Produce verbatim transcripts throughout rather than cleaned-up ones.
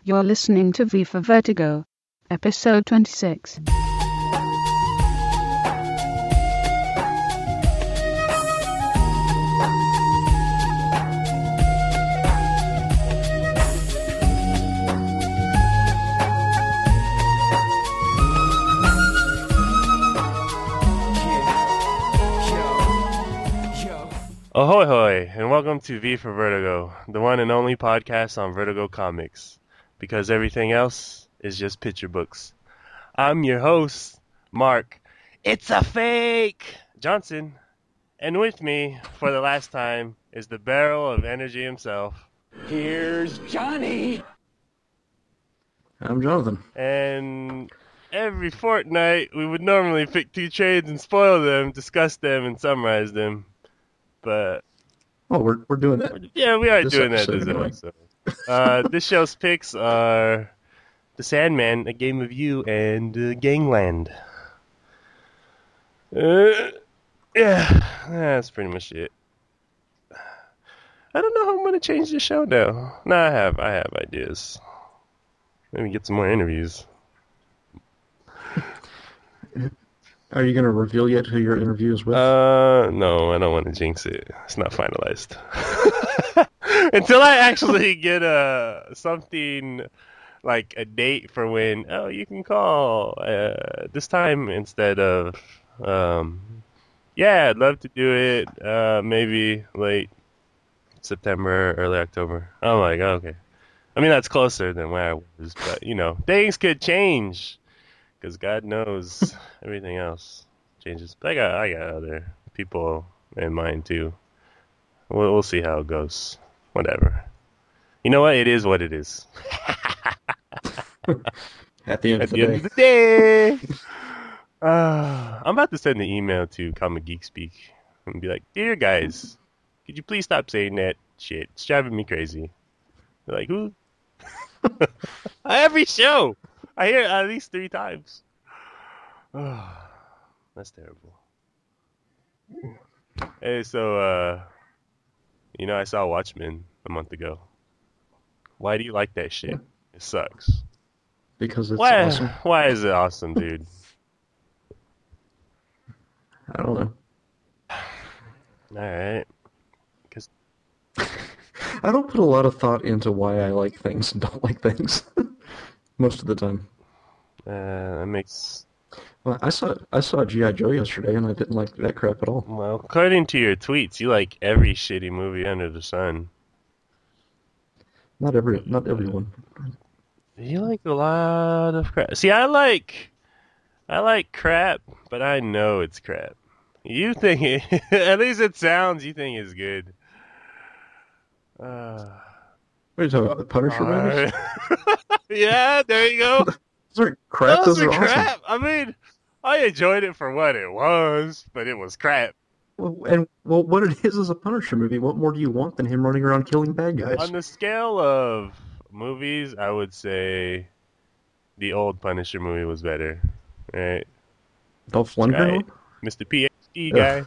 You're listening to V for Vertigo, episode twenty-six. Ahoy hoy, and welcome to V for Vertigo, the one and only podcast on Vertigo Comics, because everything else is just picture books. I'm your host, Mark, it's a fake, Johnson, and with me, for the last time, is the barrel of energy himself. Here's Johnny! I'm Jonathan. And every fortnight, we would normally pick two trades and spoil them, discuss them, and summarize them. But oh, we're we're doing that. Yeah, we are this doing that episode, this anyway. episode. Uh, this show's picks are The Sandman, A Game of You, and uh, Gangland. Uh, yeah, that's pretty much it. I don't know how I'm gonna change the show now. No, I have, I have ideas. Maybe get some more interviews. Are you going to reveal yet who your interview is with? Uh, no, I don't want to jinx it. It's not finalized. Until I actually get a something like a date for when, oh, you can call uh, this time instead of, um, yeah, I'd love to do it. Uh, maybe late September, early October. I'm like, okay. I mean, that's closer than where I was, but you know, things could change. Because God knows everything else changes. But I got, I got other people in mind too. We'll, we'll see how it goes. Whatever. You know what? It is what it is. At the end At of the, the end day. of the day. uh, I'm about to send an email to Comic Geek Speak and be like, dear guys, could you please stop saying that shit? It's driving me crazy. They're like, who? Every show. I hear it at least three times. That's terrible. Hey, so, uh, you know, I saw Watchmen a month ago. Why do you like that shit? It sucks. Because it's Why, awesome. why is it awesome, dude? I don't know. Alright. Because I don't put a lot of thought into why I like things and don't like things. Most of the time. uh, that makes... Well, I saw I saw G I. Joe yesterday, and I didn't like that crap at all. Well, according to your tweets, you like every shitty movie under the sun. Not every, not everyone. You like a lot of crap. See, I like, I like crap, but I know it's crap. You think it, at least it sounds, you think it's good. Uh, What are you talking about? The Punisher movies? Yeah, there you go. Those are crap. Those Those are are awesome. crap. I mean, I enjoyed it for what it was, but it was crap. Well, and well, what it is is a Punisher movie. What more do you want than him running around killing bad guys? On the scale of movies, I would say the old Punisher movie was better, right? Dolph Lundgren? Right. Mister P H D Ugh. guy.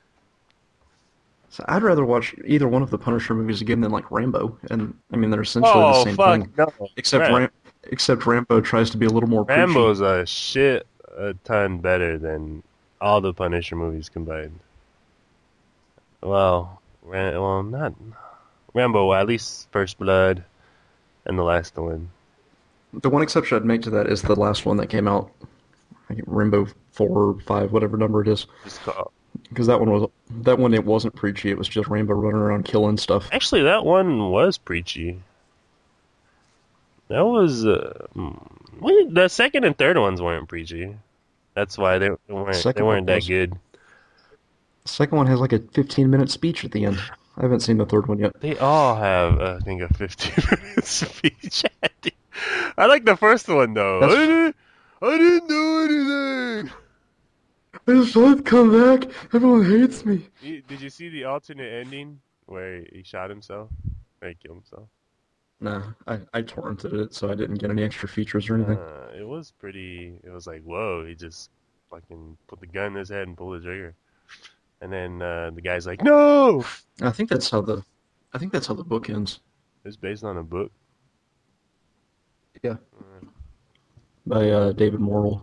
So I'd rather watch either one of the Punisher movies again than like Rambo, and I mean they're essentially the Oh, same fuck, thing. no. Except Ram- Ram- except Rambo tries to be a little more preachy. Rambo's a shit a ton better than all the Punisher movies combined. Well, Ram- well, not Rambo. At least First Blood and the last one. The one exception I'd make to that is the last one that came out, I think Rambo four or five, whatever number it is, Just called. because that one was that one it wasn't preachy. It was just Rambo running around killing stuff. Actually, that one was preachy. That was uh, hmm, we- the second and third ones weren't preachy. That's why they weren't. They Second weren't one that was. good. The second one has like a fifteen minute speech at the end. I haven't seen the third one yet. They all have, uh, I think, a fifteen minute speech. I like the first one though. I That's- didn't, I didn't do anything. I just want to come back. Everyone hates me. You- Did you see the alternate ending where he shot himself? Or he killed himself? Nah, I, I torrented it, so I didn't get any extra features or anything. Uh, it was pretty. It was like, whoa! He just fucking put the gun in his head and pulled the trigger. And then uh, the guy's like, no! I think that's how the, I think that's how the book ends. It's based on a book. Yeah. By uh, David Morrell.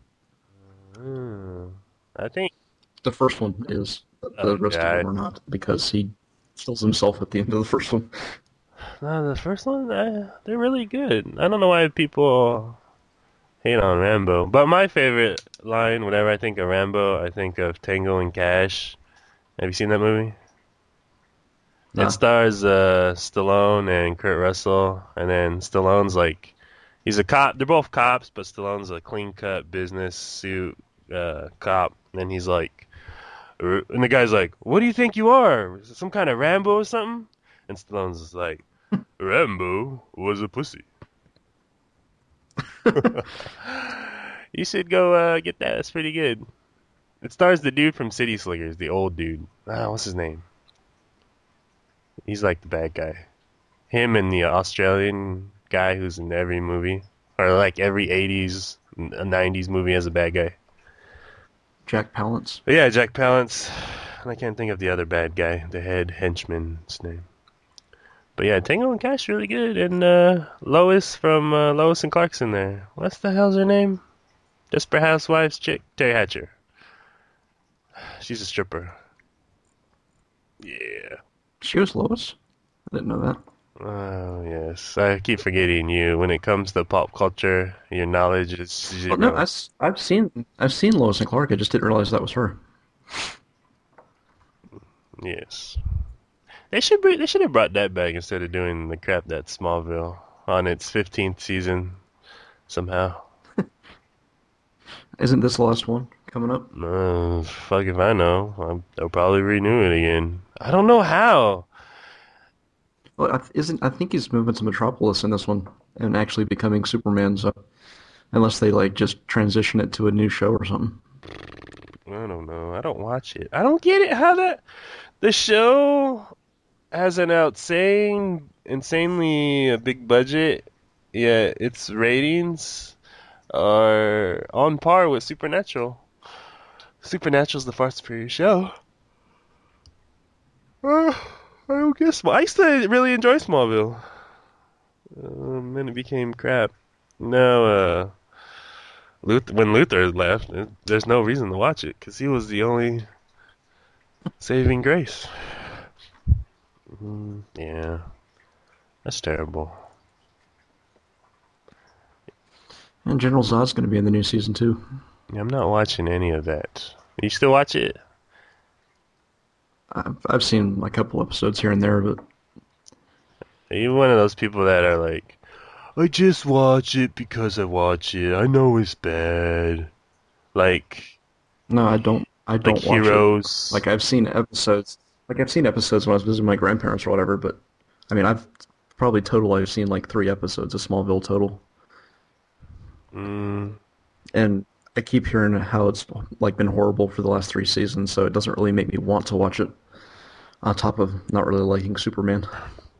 Hmm. I think. The first one is. Oh, The rest yeah, of them are not, because he kills himself at the end of the first one. No, the first one, uh, they're really good. I don't know why people hate on Rambo, but my favorite line, whenever I think of Rambo, I think of Tango and Cash. Have you seen that movie? Nah. It stars uh, Stallone and Kurt Russell, and then Stallone's like, he's a cop. They're both cops, but Stallone's a clean-cut business suit uh, cop, and then he's like, and the guy's like, "What do you think you are? Some kind of Rambo or something?" And Stallone's like, "Rambo was a pussy." You should go uh, get that. That's pretty good. It stars the dude from City Slickers, the old dude. Ah, what's his name? He's like the bad guy. Him and the Australian guy who's in every movie, or like every eighties, nineties movie has a bad guy. Jack Palance. But yeah, Jack Palance. And I can't think of the other bad guy, the head henchman's name. But yeah, Tango and Cash really good, and uh, Lois from uh, Lois and Clarkson there. What's the hell's her name? Desperate Housewives chick, Terry Hatcher. She's a stripper. Yeah. She was Lois? I didn't know that. Oh yes, I keep forgetting you. When it comes to pop culture, your knowledge is zero. Well, no, I, have seen I've seen Lois and Clark. I just didn't realize that was her. Yes. They should be, they should have brought that back instead of doing the crap that's Smallville on its fifteenth season somehow. Isn't this the last one coming up? Uh, fuck if I know. I'm, they'll probably renew it again. I don't know how. Well, I, isn't I think he's moving to Metropolis in this one and actually becoming Superman. So, unless they like just transition it to a new show or something. I don't know. I don't watch it. I don't get it. How that the show has an outsane, insanely a big budget, yet its ratings are on par with Supernatural. Supernatural's the far superior show. Uh, I don't guess. I used to really enjoy Smallville. Um, then it became crap. Now, uh, Luther, when Luther left, it, there's no reason to watch it because he was the only saving grace. Mm, yeah, that's terrible. And General Zod's going to be in the new season too. I'm not watching any of that. You still watch it? I've I've seen a couple episodes here and there, but Are you one of those people that are like, I just watch it because I watch it. I know it's bad. Like, no, I don't. I don't like watch Heroes. it. Like I've seen episodes. Like I've seen episodes when I was visiting my grandparents or whatever. But I mean, I've probably total. I've seen like three episodes of Smallville total. Mm, And I keep hearing how it's like been horrible for the last three seasons, so it doesn't really make me want to watch it. On top of not really liking Superman.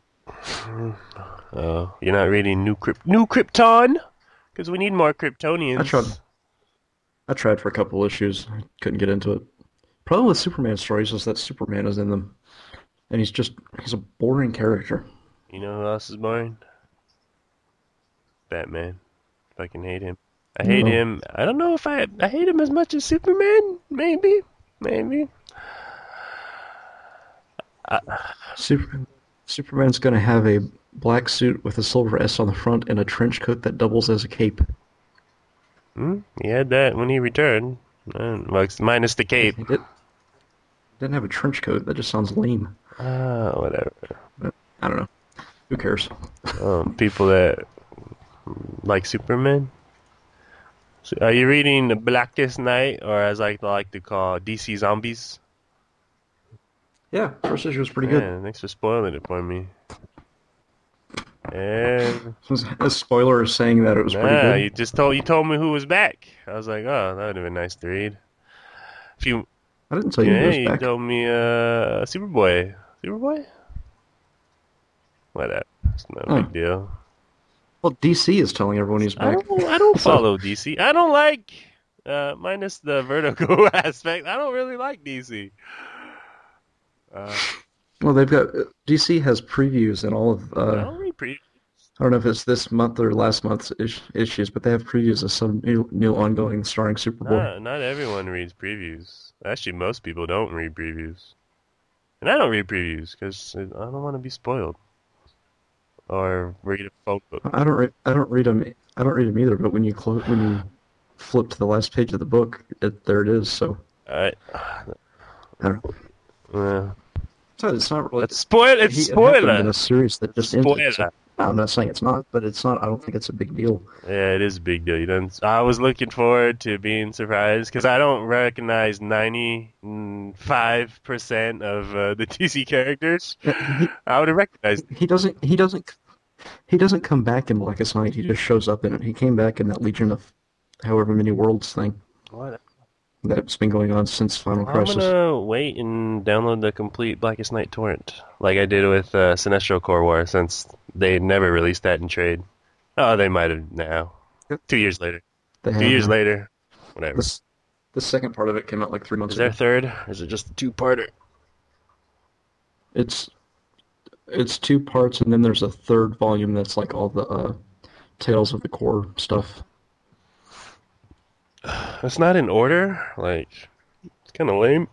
oh, you're not reading New Kryp- New Krypton? Because we need more Kryptonians. I tried. I tried for a couple issues. I couldn't get into it. Problem with Superman stories is that Superman is in them, and he's just he's a boring character. You know who else is boring? Batman. Fucking hate him. I hate No. him. I don't know if I I hate him as much as Superman. Maybe, maybe. Superman. Superman's going to have a black suit with a silver S on the front and a trench coat that doubles as a cape. Hmm? He had that when he returned. Uh, well, it's minus the cape. He did, didn't have a trench coat. That just sounds lame. Ah, whatever. But I don't know. Who cares? Um, people that like Superman. So are you reading The Blackest Night, or as I like to call D C Zombies? Yeah, first issue was pretty good. Man, thanks for spoiling it for me. And A spoiler is saying that it was pretty nah, good. you just told you told me who was back. I was like, oh, that would have been nice to read. If you, I didn't tell you yeah, he was you back. told me, uh, Superboy, Superboy. Whatever, it's no Oh. big deal. Well, D C is telling everyone he's I back. don't, I don't So- follow D C. I don't like, uh, minus the Vertigo aspect. I don't really like D C. Uh, Well, they've got D C has previews and all of. I Uh, don't read previews. I don't know if it's this month or last month's is- issues, but they have previews of some new, new ongoing starring Superboy. Not, not everyone reads previews. Actually, most people don't read previews. And I don't read previews because I don't want to be spoiled. Or read a phone book. I don't read. I don't read them. I don't read them either. But when you close, when you flip to the last page of the book, it, there it is. So I, I don't know. uh, So it's not really. It's spoil. It's he- it happened in spoiler. a series that just ended. So Spoiler. I'm not saying it's not, but it's not. I don't think it's a big deal. Yeah, it is a big deal. You don't. I was looking forward to being surprised because I don't recognize ninety-five percent of uh, the D C characters. He, I would have recognized. he doesn't. He doesn't. He doesn't come back in Blackest Night. He just shows up in it. He came back in that Legion of however many worlds thing What? that's been going on since Final I'm Crisis. gonna wait and download the complete Blackest Night torrent, like I did with uh, Sinestro Core War, since they never released that in trade. Oh, they might have now. Yep. Two years later. They Two have, years uh, later. Whatever. This, the second part of it came out like three months Is there a ago. third? Or is it just a two-parter? It's it's two parts, and then there's a third volume that's like all the uh, Tales of the Core stuff. It's not in order. Like, it's kind of lame.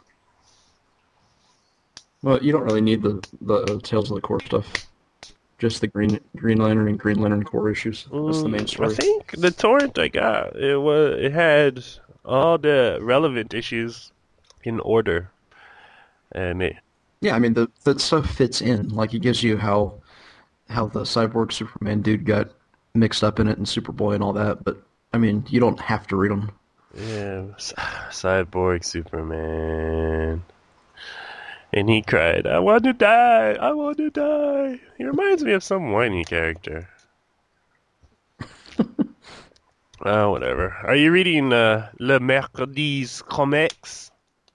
Well, you don't really need the the Tales of the Core stuff. Just the Green Green Lantern and Green Lantern Core issues. That's the main Mm, story. I think the torrent I got it was it had all the relevant issues in order, and it Yeah, I mean the that stuff fits in. Like it gives you how how the Cyborg Superman dude got mixed up in it and Superboy and all that. But I mean, you don't have to read them. yeah, C- Cyborg Superman, and he cried, "I want to die! I want to die!" He reminds me of some whiny character. Oh, whatever. Are you reading uh, Le Mercredi's Comics?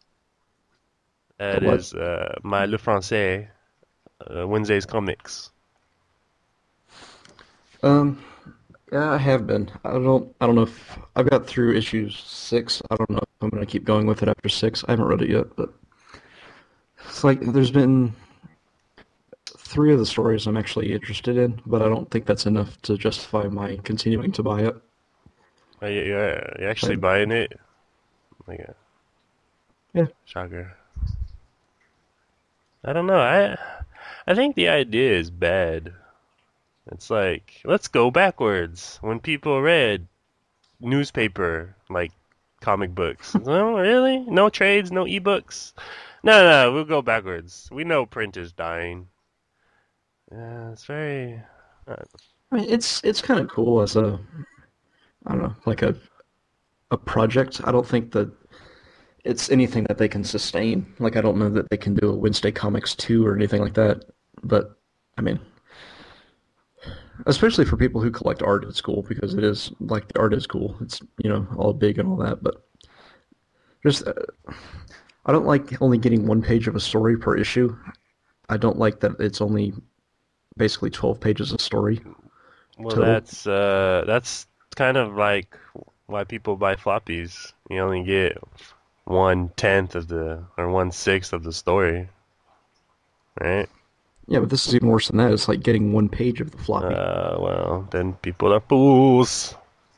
That The what? is uh, my Le Français, uh, Wednesday's Comics. Um, yeah, I have been. I don't. I don't know if I've got through issue six. I don't know if I'm gonna keep going with it after six. I haven't read it yet, but it's like there's been three of the stories I'm actually interested in, but I don't think that's enough to justify my continuing to buy it. Are you, you're, you're actually Um, buying it? Like a Yeah. shocker. I don't know. I I think the idea is bad. It's like, let's go backwards. When people read newspaper, like comic books. No, really? No trades, no ebooks? No, no, we'll go backwards. We know print is dying. Yeah, it's very... Uh, I mean, it's it's kind of cool as a, I don't know, like a a project. I don't think that it's anything that they can sustain. Like I don't know that they can do a Wednesday Comics two or anything like that. But I mean, especially for people who collect art at school, because it is like the art is cool. It's you know all big and all that, but just uh, I don't like only getting one page of a story per issue. I don't like that it's only basically twelve pages of story. well, Total. that's uh, that's kind of like why people buy floppies. You only get one tenth of the, or one sixth of the story, right? Yeah, but this is even worse than that. It's like getting one page of the floppy. Uh, well, then people are fools.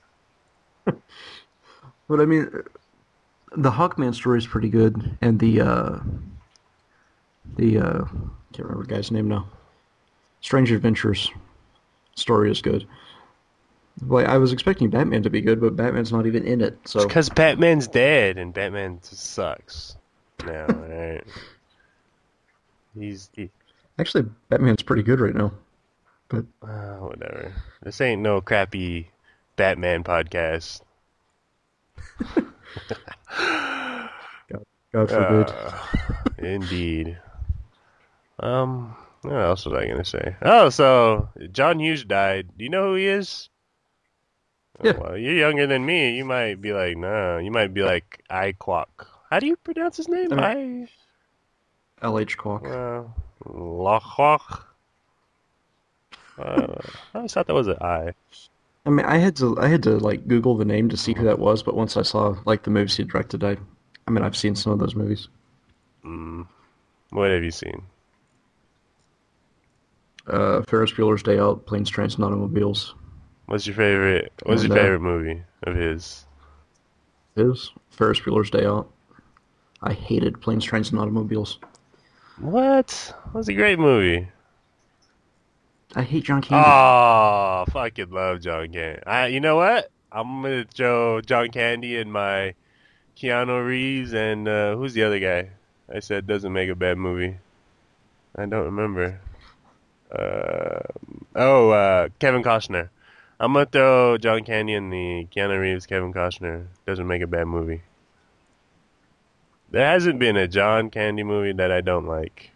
But I mean, the Hawkman story is pretty good, and the uh, the uh, can't remember the guy's name now. Strange Adventures story is good. Like I was expecting Batman to be good, but Batman's not even in it. So Because Batman's dead, and Batman just sucks now, right? He's he, actually, Batman's pretty good right now. But uh, whatever. This ain't no crappy Batman podcast. God forbid. Uh, indeed. Um, what else was I gonna say? Oh, so John Hughes died. Do you know who he is? Yeah. Oh, well, you're younger than me. You might be like, no. You might be like Iquak. How do you pronounce his name? I I. L H Quack. Well, Lachwach. Uh, I always thought that was an I. I mean, I had to I had to like Google the name to see who that was, but once I saw like the movies he directed, I, I mean, I've seen some of those movies. Mm. What have you seen? Uh, Ferris Bueller's Day Out, Planes, Trains, and Automobiles. What's your favorite? What's And your uh, favorite movie of his? his Ferris Bueller's Day Out. I hated Planes, Trains, and Automobiles. What? That's a great movie. I hate John Candy. Oh, fucking love John Candy. I, you know what? I'm gonna throw John Candy and my Keanu Reeves and uh, who's the other guy? I said doesn't make a bad movie. I don't remember. Uh, oh, uh, Kevin Costner. I'm gonna throw John Candy and the Keanu Reeves, Kevin Costner. Doesn't make a bad movie. There hasn't been a John Candy movie that I don't like.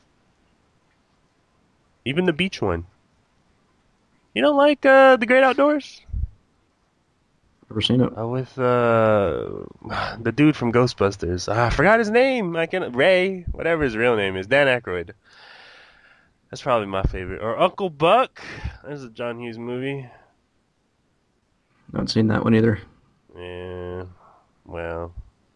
Even the beach one. You don't like uh, The Great Outdoors? Never seen it. Uh, with uh, the dude from Ghostbusters. Ah, I forgot his name. I can Ray, whatever his real name is. Dan Aykroyd. That's probably my favorite. Or Uncle Buck. That's a John Hughes movie. I haven't seen that one either. Yeah. Well.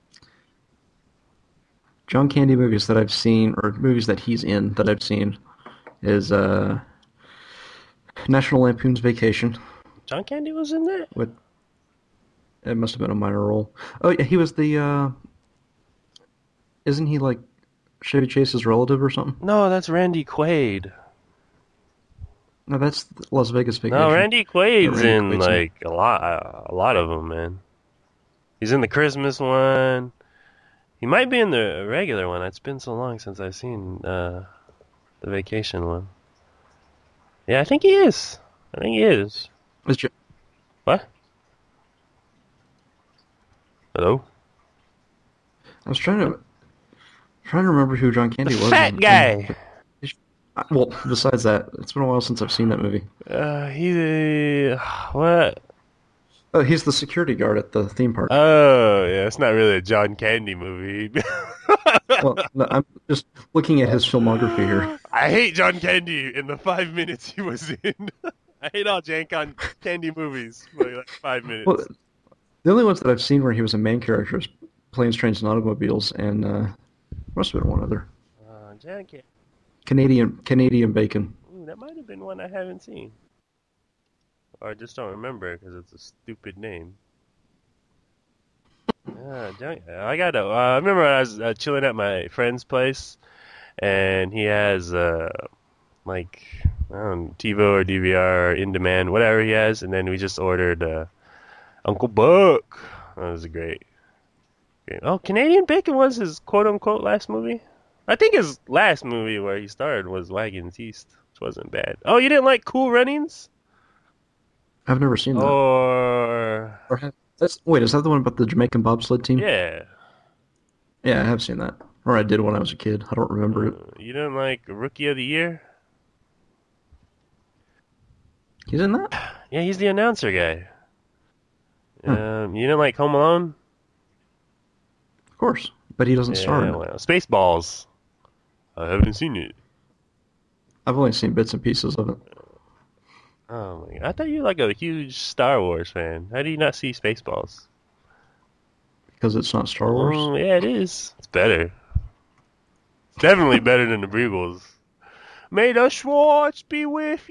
John Candy movies that I've seen, or movies that he's in that I've seen, is uh, National Lampoon's Vacation. John Candy was in that? With it must have been a minor role. Oh yeah, he was the. Uh, isn't he like Chevy Chase's relative or something? No, that's Randy Quaid. No, that's Las Vegas Vacation. No, Randy Quaid's Randy in Quaid's in- like a lot, a lot of them, man. He's in the Christmas one. He might be in the regular one. It's been so long since I've seen uh, the vacation one. Yeah, I think he is. I think he is. Is Jo- What? Hello? I was trying to trying to remember who John Candy The was. fat and- guy. and- well, besides that, it's been a while since I've seen that movie. Uh, he uh, what? Oh, he's the security guard at the theme park. Oh, yeah. It's not really a John Candy movie. Well, no, I'm just looking at his filmography here. I hate John Candy in the five minutes he was in. I hate all John Con- Candy movies for like five minutes. Well, the only ones that I've seen where he was a main character is Planes, Trains, and Automobiles, and uh, must have been one other. Uh, John Candy. Canadian Canadian Bacon. Ooh, that might have been one I haven't seen. Or I just don't remember because it's a stupid name. Yeah, John, I got to. Uh, I remember I was uh, chilling at my friend's place, and he has uh, like I don't know, TiVo or D V R or in demand, whatever he has, and then we just ordered uh, Uncle Buck. That was a great, great. Oh, Canadian Bacon was his quote unquote last movie. I think his last movie where he starred was Wagons East, which wasn't bad. Oh, you didn't like Cool Runnings? I've never seen that. Or Or have, that's wait, is that the one about the Jamaican bobsled team? yeah, Yeah, I have seen that. Or I did when I was a kid. I don't remember it. Uh, you didn't like Rookie of the Year? He's in that? Yeah, he's the announcer guy. Hmm. Um, you didn't like Home Alone? Of course. But he doesn't star in Yeah, it. well, Spaceballs. I haven't seen it. I've only seen bits and pieces of it. Oh my god, I thought you were like a huge Star Wars fan. How do you not see Spaceballs? Because it's not Star Wars. Mm, yeah, it is. It's better. It's definitely better than the prequels. May the Schwartz be with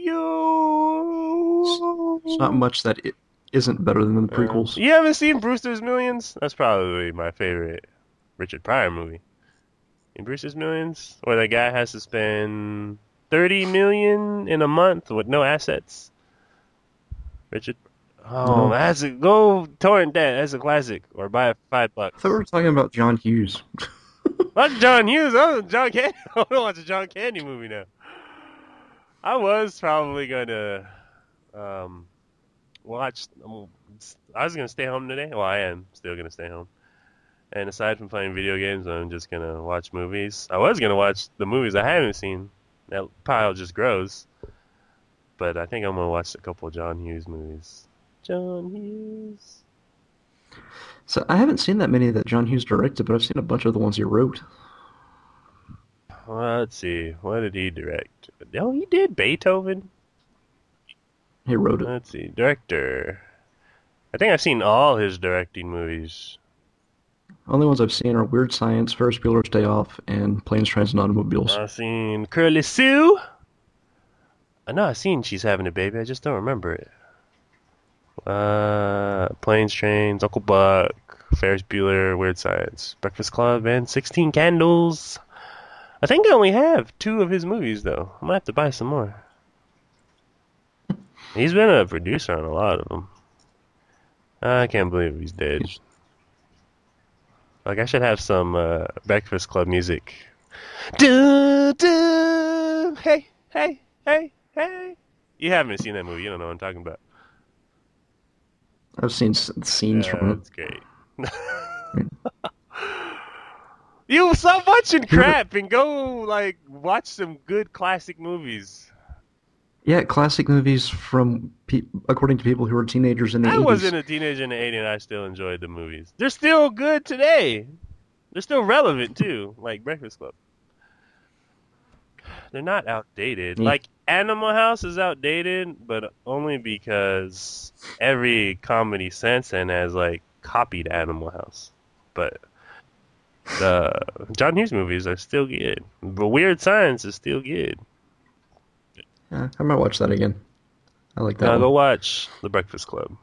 you. It's not much that it isn't better than the prequels. You haven't seen Brewster's Millions? That's probably my favorite Richard Pryor movie. In Brewster's Millions, where the guy has to spend thirty million in a month with no assets. Richard, oh, No. that's a go torrent that. That's a classic, or buy it for five I bucks. thought we were talking about John Hughes. That's John Hughes. Oh, John Candy. I want to watch a John Candy movie now. I was probably gonna um, watch. Um, I was gonna stay home today. Well, I am still gonna stay home. And aside from playing video games, I'm just gonna watch movies. I was gonna watch the movies I haven't seen. That pile just grows. But I think I'm gonna watch a couple of John Hughes movies. John Hughes. So I haven't seen that many that John Hughes directed, but I've seen a bunch of the ones he wrote. Well, let's see. What did he direct? Oh, he did Beethoven. He wrote it. Let's see. Director. I think I've seen all his directing movies. Only ones I've seen are Weird Science, Ferris Bueller's Day Off, and Planes, Trains, and Automobiles. I've seen Curly Sue. I know I've seen She's Having a Baby. I just don't remember it. Uh, Planes, Trains, Uncle Buck, Ferris Bueller, Weird Science, Breakfast Club, and sixteen Candles. I think I only have two of his movies, though. I might have to buy some more. He's been a producer on a lot of them. I can't believe he's dead. Like, I should have some uh, Breakfast Club music. Do, do, hey, hey, hey, hey. You haven't seen that movie. You don't know what I'm talking about. I've seen s- scenes Yeah, from it. that's great. You stop watching crap and go, like, watch some good classic movies. Yeah, classic movies from, pe- according to people who were teenagers in the I eighties. wasn't a teenager in the eighties and I still enjoyed the movies. They're still good today. They're still relevant, too, like Breakfast Club. They're not outdated. Yeah. Like, Animal House is outdated, but only because every comedy since then has, like, copied Animal House. But the John Hughes movies are still good. But Weird Science is still good. Yeah, I might watch that again. I like that Now one. go watch The Breakfast Club.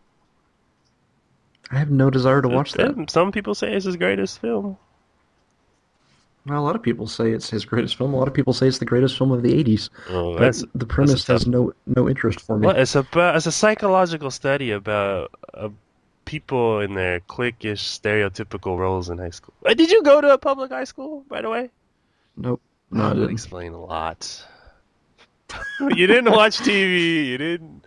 I have no desire to watch that. Some people say it's his greatest film. Well, a lot of people say it's his greatest film. A lot of people say it's the greatest film of the eighties. Oh, But that's the premise that's a tough- has no no interest for me. Well, it's about it's a psychological study about uh, people in their cliquish, stereotypical roles in high school. Uh, Did you go to a public high school, by the way? Nope. No, That I would didn't. explain a lot. You didn't watch T V. You didn't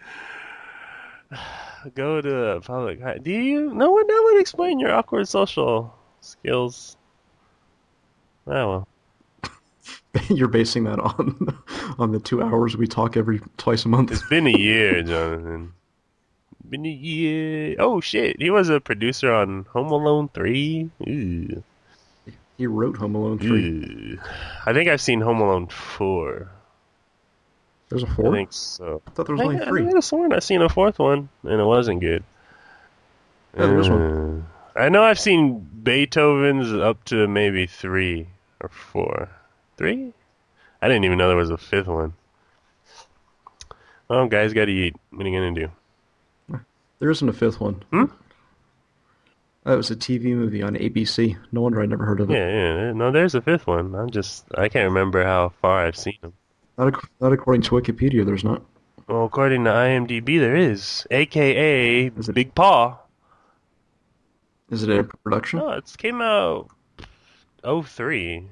go to a public high. Do you? No one. That would explain your awkward social skills. Oh well. You're basing that on on the two hours we talk every twice a month. It's been a year, Jonathan. Been a year. Oh shit, he was a producer on Home Alone three. Ooh. He wrote Home Alone three. Ooh. I think I've seen Home Alone four. There's a I four? think so. I thought there was I, only I three. could have sworn I seen a fourth one, and it wasn't good. Yeah, there was one. Uh, I know I've seen Beethoven's up to maybe three or four. Three? I didn't even know there was a fifth one. Well, guys, gotta eat. What are you gonna do? There isn't a fifth one. Hmm? That was a T V movie on A B C. No wonder I never heard of it. Yeah, yeah. No, there's a fifth one. I'm just, I can't remember how far I've seen them. Not, ac- not according to Wikipedia, there's not. Well, according to IMDb, there is, A K A Is it- Big Paw. Is it a production? No, it came out oh three.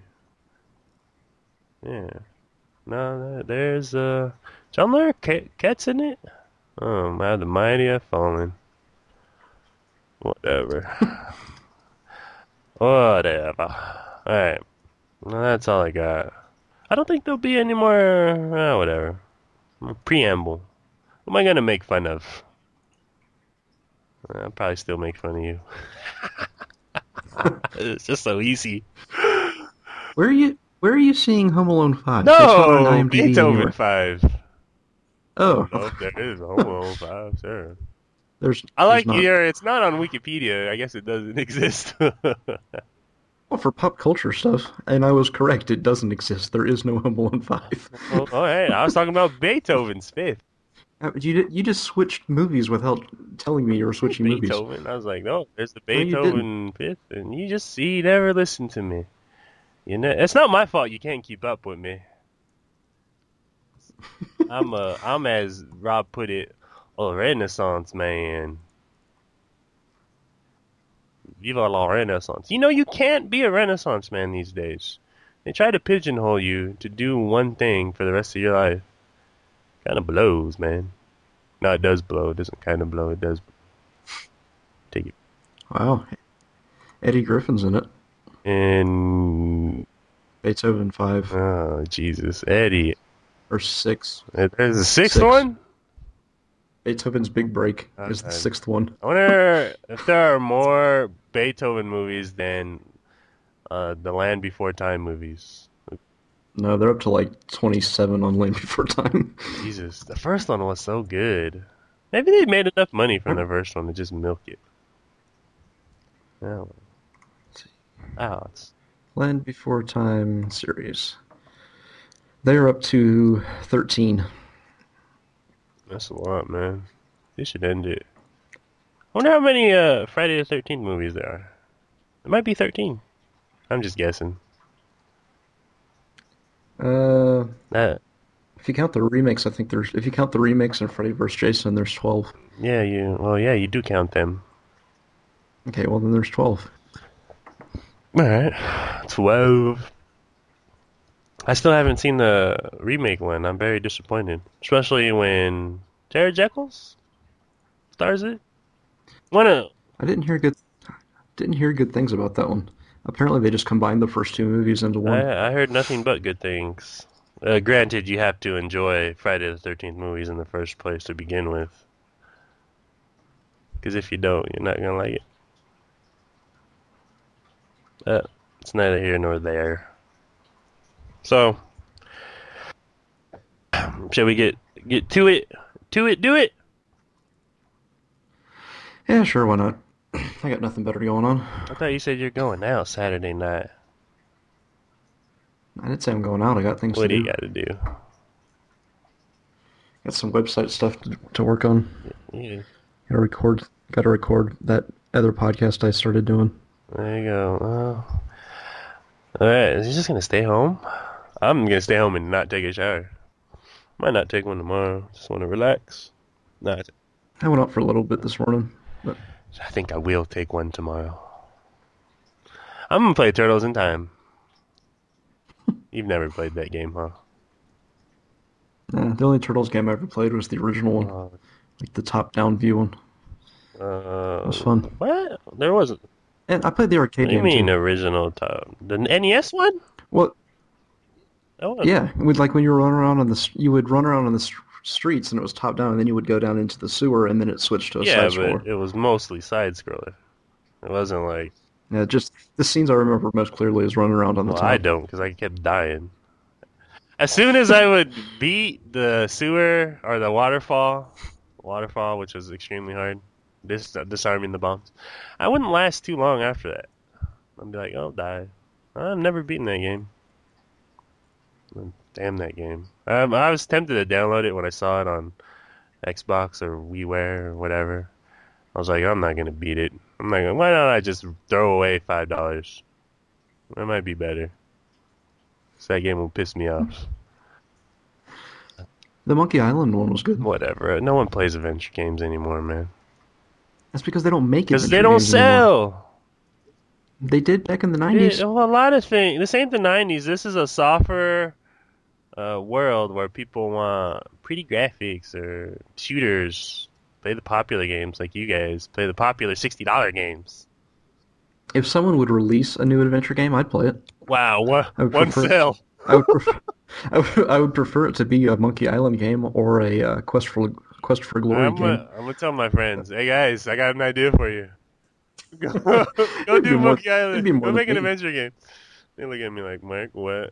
Yeah. No, there- there's uh, John Larroquette's in it. Oh, my, the mighty have fallen. Whatever. Whatever. All right. Well, that's all I got. I don't think there'll be any more. Uh, whatever. Preamble. What am I gonna make fun of? I'll probably still make fun of you. It's just so easy. Where are you? Where are you seeing Home Alone five? It's not on No, IMDb Beethoven anywhere. five. Oh, Oh, there is a Home Alone five, sure. there's. I like there's not. here. It's not on Wikipedia. I guess it doesn't exist. Well, for pop culture stuff, and I was correct. It doesn't exist. There is no Home Alone five. Well, all right, I was talking about Beethoven's fifth. Uh, You did- you just switched movies without telling me you were switching movies. Beethoven. I was like, no, there's the No, you Beethoven fifth, and you just see, you never listen to me. You know, it's not my fault. You can't keep up with me. I'm a, I'm as Rob put it, a Renaissance man. Viva la Renaissance. You know, you can't be a Renaissance man these days. They try to pigeonhole you to do one thing for the rest of your life. Kind of blows, man. No, it does blow. It doesn't kind of blow. It does. Take it. Wow, Eddie Griffin's in it. And Beethoven five oh Jesus, Eddie. or six. There's a sixth Six. one. Beethoven's Big Break is the Okay. sixth one. I wonder if there are more Beethoven movies than uh, the Land Before Time movies. No, they're up to like twenty-seven on Land Before Time. Jesus, the first one was so good. Maybe they made enough money from the first one to just milk it. Oh, oh it's Land Before Time series. They're up to thirteen. That's a lot, man. They should end it. I wonder how many uh, Friday the thirteenth movies there are. It might be thirteen. I'm just guessing. Uh, That, if you count the remakes, I think there's. If you count the remakes and Freddy versus. Jason, there's twelve. yeah, you. Well, yeah, you do count them. Okay, well then there's twelve. All right, twelve. I still haven't seen the remake one. I'm very disappointed, especially when Jared Jekyll stars it. One of I didn't hear good. Didn't hear good things about that one. Apparently, they just combined the first two movies into one. I, I heard nothing but good things. Uh, granted, you have to enjoy Friday the thirteenth movies in the first place to begin with, because if you don't, you're not gonna like it. Uh, it's neither here nor there. So, shall we get get to it? To it, do it. Yeah, sure, why not? I got nothing better going on. I thought you said you're going out Saturday night. I didn't say I'm going out. I got things What to do do. you got to do? Got some website stuff to, to work on. Yeah, Got to record. Got to record that other podcast I started doing. there you go. Oh. All right, is he just gonna stay home? I'm gonna stay home and not take a shower. Might not take one tomorrow. Just want to relax. Not. I went out for a little bit this morning, but I think I will take one tomorrow. I'm gonna play Turtles in Time. You've never played that game, huh? uh, the only Turtles game I ever played was the original one, Uh, like the top-down view one. uh, It was fun. What? There wasn't. And I played the arcade What do you game mean too. original time? The N E S one? Well, That was, yeah, with like when you were running around on the, s- you would run around on the s- streets and it was top-down, and then you would go down into the sewer, and then it switched to a Yeah, side scroller. but it was mostly side scroller. It wasn't like. Yeah, just the scenes I remember most clearly is running around on the Well, top. I don't because I kept dying. As soon as I would beat the sewer or the waterfall, waterfall, which was extremely hard, dis- disarming the bombs, I wouldn't last too long after that. I'd be like, oh, die. I've never beaten that game. Damn that game. Um, I was tempted to download it when I saw it on Xbox or WiiWare or whatever. I was like, I'm not gonna beat it. I'm not gonna. Why don't I just throw away five dollars? That might be better. So that game will piss me off. The Monkey Island one was good. Whatever. No one plays adventure games anymore, man. That's because they don't make it. Because they don't sell. They did back in the It, nineties. well, a lot of things. This ain't the nineties. This is a softer uh, world where people want pretty graphics or shooters. Play the popular games like you guys. Play the popular sixty dollar games. If someone would release a new adventure game, I'd play it. Wow, one, I would one prefer- sale. I would prefer, I would, I would prefer it to be a Monkey Island game or a uh, Quest for Quest for Glory I'm game. gonna, I'm gonna tell my friends, hey guys, I got an idea for you. Go, go It'd be do more- Monkey it'd Island. be more Go than make an me. adventure game. They look at me like, Mark, what?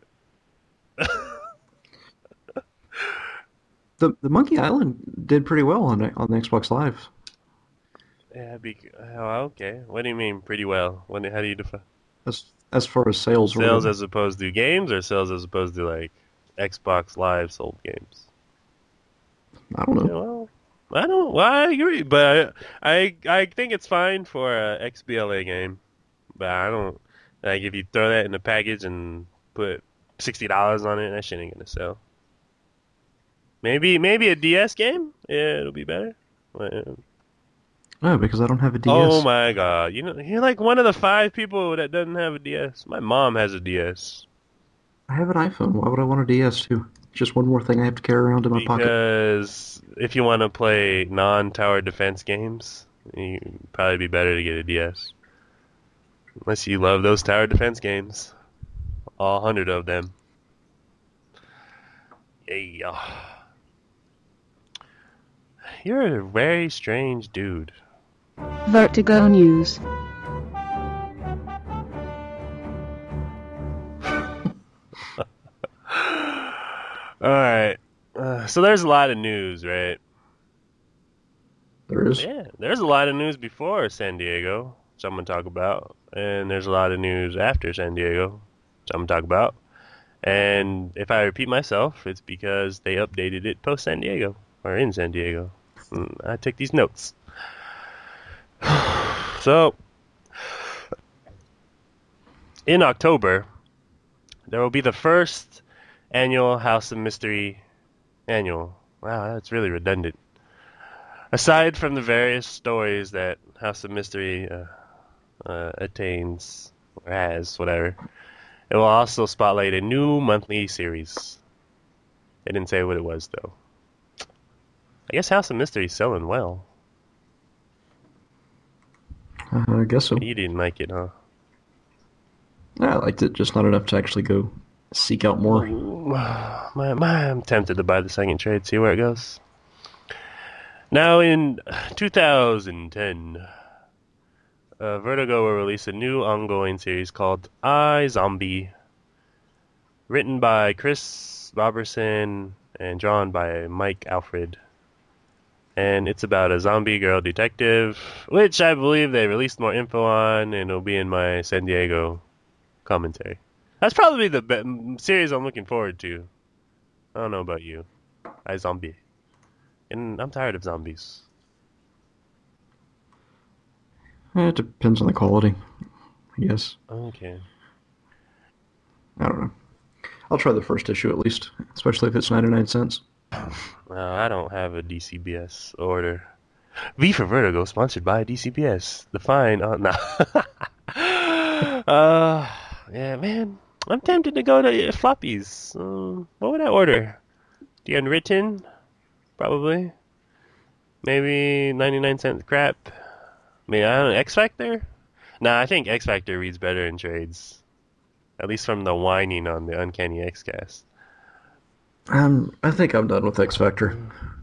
The the Monkey Island did pretty well on on the Xbox Live. Yeah, be, oh, okay. What do you mean, pretty well? What, how do you define As as far as sales, or sales whatever. as opposed to games, or sales as opposed to like Xbox Live sold games? I don't know. Yeah, well, I don't. Well, I agree, but I I think it's fine for a X B L A game, but I don't like if you throw that in a package and put sixty dollars on it, that shit ain't gonna sell. Maybe maybe a D S game, yeah, it'll be better. But, No, because I don't have a D S. oh my god, you know you're like one of the five people that doesn't have a D S. My mom has a D S I have an iPhone. Why would I want a D S too? Just one more thing I have to carry around in my pocket. because if you want to play non-tower defense games, you probably be better to get a D S. Unless you love those tower defense games, all hundred of them. Yeah. You're a very strange dude. Vertigo News. All right. Uh, so there's a lot of news, right? There is. Yeah, there's a lot of news before San Diego, which I'm going to talk about. And there's a lot of news after San Diego, which I'm going to talk about. And if I repeat myself, it's because they updated it post San Diego, or in San Diego. And I took these notes. So, in October, there will be the first annual House of Mystery annual. Wow, that's really redundant. Aside from the various stories that House of Mystery uh, uh, attains, or has, whatever, it will also spotlight a new monthly series. They didn't say what it was, though. I guess House of Mystery is selling well. Uh, I guess so. You didn't like it, huh? I liked it, just not enough to actually go seek out more. My, my, I'm tempted to buy the second trade, see where it goes. Now, in two thousand ten, uh, Vertigo will release a new ongoing series called iZombie, written by Chris Robertson and drawn by Mike Alfred. And it's about a zombie girl detective, which I believe they released more info on, and it'll be in my San Diego commentary. That's probably the be- series I'm looking forward to. I don't know about you. iZombie. And I'm tired of zombies. Eh, It depends on the quality, I guess. Okay. I don't know. I'll try the first issue at least, especially if it's ninety-nine cents. Well, I don't have a D C B S order. V for Vertigo, sponsored by D C B S. The fine, uh, nah. uh, yeah, man. I'm tempted to go to floppies. Um, what would I order? The Unwritten? Probably. Maybe ninety-nine cent crap. I mean, I don't know. X Factor? Nah, I think X Factor reads better in trades. At least from the whining on the Uncanny X-Cast. Um, I think I'm done with X Factor.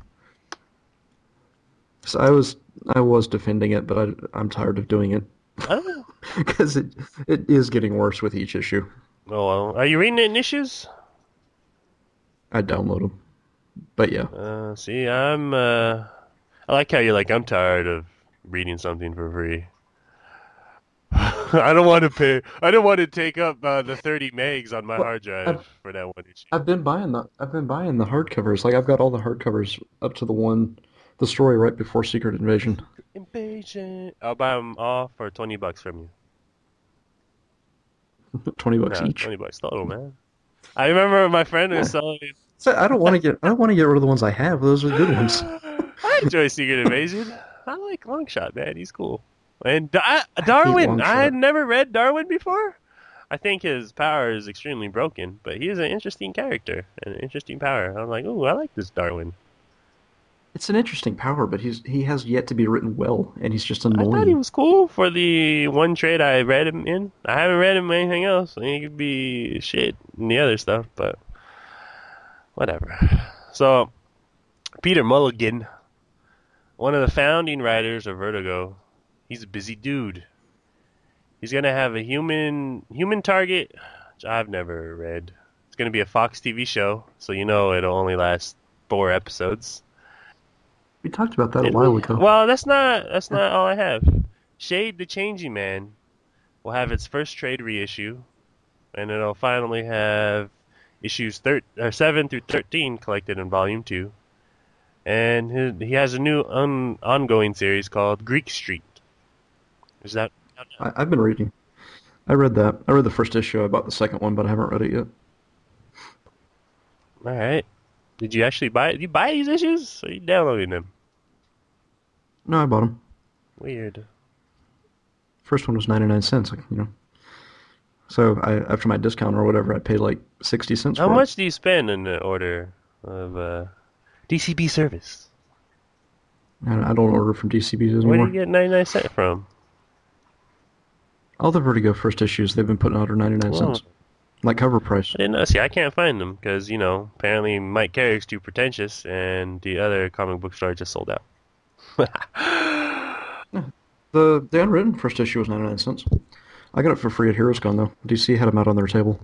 So I was I was defending it, but I, I'm tired of doing it Oh, because it it is getting worse with each issue. oh well. Are you reading it in issues? I download them, but yeah, Uh, see, I'm, uh, I like how you're like, I'm tired of reading something for free. I don't want to pay, I don't want to take up uh, the thirty megs on my Well, hard drive I've for that one issue. I've been buying the I've been buying the hardcovers. Like I've got all the hardcovers up to the one, the story right before Secret Invasion. Impatient. I'll buy them all for twenty bucks from you. Twenty bucks Nah, each. twenty bucks total, man. I remember my friend was selling. So I don't want to get I don't want to get rid of the ones I have. Those are the good ones. I enjoy Secret Invasion. I like Longshot, man. He's cool. And Da- I hate Darwin, I had Longshot. never read Darwin before. I think his power is extremely broken, but he is an interesting character and an interesting power. I'm like, ooh, I like this Darwin. It's an interesting power, but he's he has yet to be written well, and he's just I thought he annoying. was cool for the one trade I read him in. I haven't read him in anything else. I mean, he could be shit in the other stuff, but whatever. So, Peter Mulligan, one of the founding writers of Vertigo, he's a busy dude. He's gonna have a human human target, which I've never read. It's gonna be a Fox T V show, so you know it'll only last four episodes. We talked about that a Did while we? ago. Well, that's not that's not all I have. Shade the Changing Man will have its first trade reissue, and it'll finally have issues thir- or seven through thirteen collected in volume two. And his, he has a new un- ongoing series called Greek Street. Is that? I, I've been reading. I read that. I read the first issue. I bought the second one, but I haven't read it yet. All right. Did you actually buy it? Did you buy these issues? Or are you downloading them? No, I bought them. Weird. First one was ninety-nine cents, like, you know. So I, after my discount or whatever, I paid like sixty cents How for much do you spend in the order of uh, D C B service? it. And I don't order from D C Bs Where do anymore. you get ninety-nine cents from? All the Vertigo first issues they've been putting out are ninety-nine Whoa. cents. Like cover price. I didn't know. See, I can't find them because, you know, apparently Mike Carrick's too pretentious and the other comic book store just sold out. The the unwritten first issue was ninety-nine cents. I got it for free at HeroesCon though. D C had them out on their table.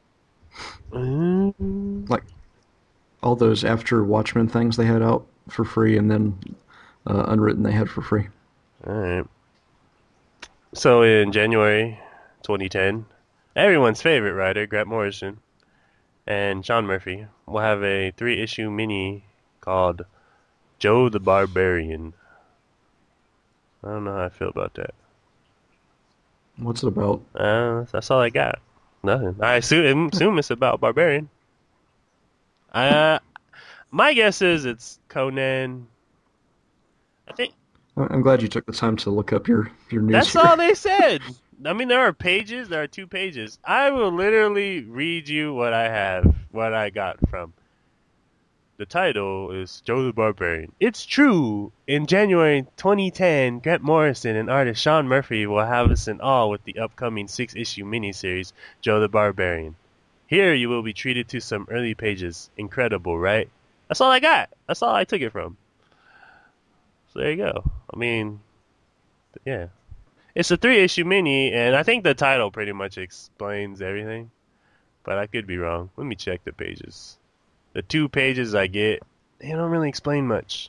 Mm. Like all those after Watchmen things they had out for free, and then uh, unwritten they had for free. All right. So in January twenty ten, everyone's favorite writer, Grant Morrison, and Sean Murphy will have a three-issue mini called Joe the Barbarian. I don't know how I feel about that. What's it about? Uh, that's all I got. Nothing. I assume, assume it's about Barbarian. Uh, my guess is it's Conan. I think I- I'm glad you took the time to look up your, your news that's here. all they said. I mean, there are pages. There are two pages. I will literally read you what I have, what I got from. The title is Joe the Barbarian. It's true. In January twenty ten, Grant Morrison and artist Sean Murphy will have us in awe with the upcoming six-issue miniseries, Joe the Barbarian. Here you will be treated to some early pages. Incredible, right? That's all I got. That's all I took it from. So there you go. I mean, yeah. It's a three-issue mini, and I think the title pretty much explains everything. But I could be wrong. Let me check the pages. The two pages I get, they don't really explain much.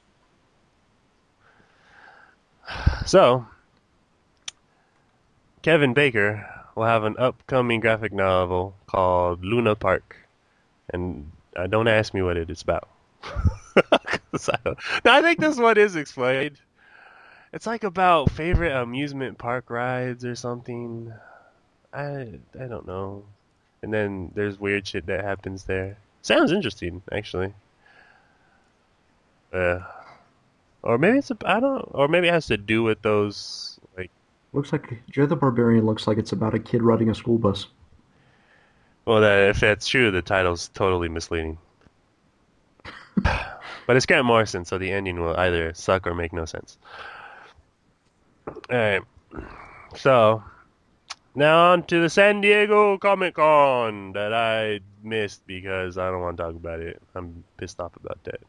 So, Kevin Baker will have an upcoming graphic novel called Luna Park. And uh, don't ask me what it is about. 'Cause I, don't, no, I think this one is explained. It's like about favorite amusement park rides or something. I I don't know. And then there's weird shit that happens there. Sounds interesting, actually. Uh, or maybe it's a, I don't, or maybe it has to do with those like. Looks like Joe the Barbarian looks like it's about a kid riding a school bus. Well, that, if that's true, the title's totally misleading. But it's Grant Morrison, so the ending will either suck or make no sense. Alright. So, now on to the San Diego Comic Con that I missed because I don't want to talk about it. I'm pissed off about that.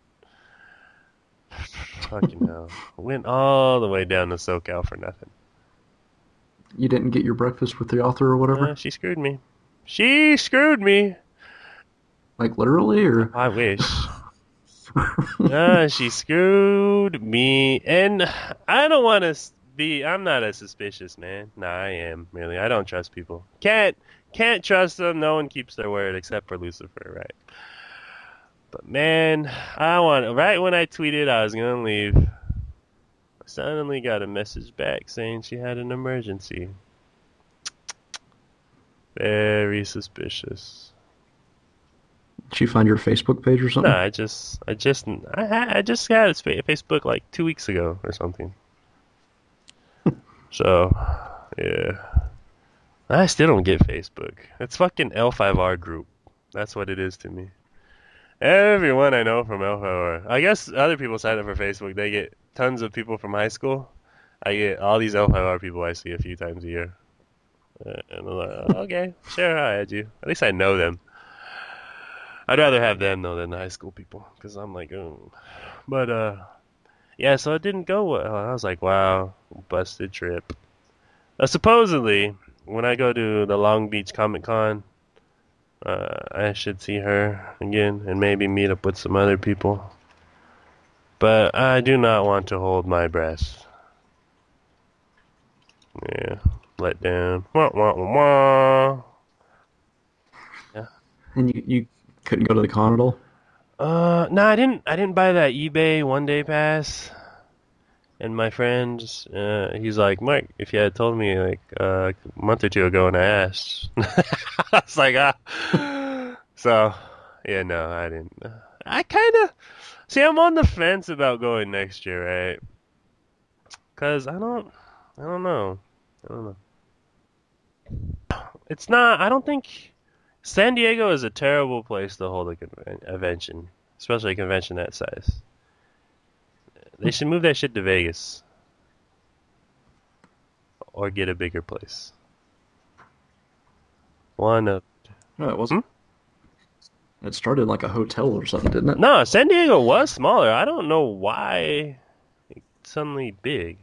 Fucking hell. Went all the way down to SoCal for nothing. You didn't get your breakfast with the author or whatever? Uh, she screwed me. She screwed me! Like literally, or? I wish. uh, she screwed me. And I don't want to be, I'm not a suspicious man. Nah, I am, really. I don't trust people. Can't, can't trust them. No one keeps their word except for Lucifer, right? But man, I want, right when I tweeted I was going to leave, I suddenly got a message back saying she had an emergency. Very suspicious. Did you find your Facebook page or something? No, I just, I just, I, I just got his Facebook like two weeks ago or something. So, yeah. I still don't get Facebook. It's fucking L five R group. That's what it is to me. Everyone I know from L five R. I guess other people sign up for Facebook. They get tons of people from high school. I get all these L five R people I see a few times a year. Uh, and I'm like, oh, okay, sure, I had you. At least I know them. I'd rather have them, though, than the high school people. Because I'm like, oh. But, uh, yeah, so it didn't go well. I was like, wow, busted trip. Uh, supposedly, when I go to the Long Beach Comic Con, uh, I should see her again and maybe meet up with some other people. But I do not want to hold my breath. Yeah, let down. Wah, wah, wah, wah. Yeah. And you, you couldn't go to the con at all? Uh, no, I didn't. I didn't buy that eBay one day pass. And my friend, uh, he's like, Mike, if you had told me like uh, a month or two ago, and I asked, I was like, ah. So, yeah, no, I didn't. I kind of see. I'm on the fence about going next year, right? Cause I don't, I don't know, I don't know. It's not. I don't think San Diego is a terrible place to hold a convention, especially a convention that size. They should move that shit to Vegas. Or get a bigger place. One of... No, it wasn't. Hmm? It started like a hotel or something, didn't it? No, San Diego was smaller. I don't know why it's suddenly big.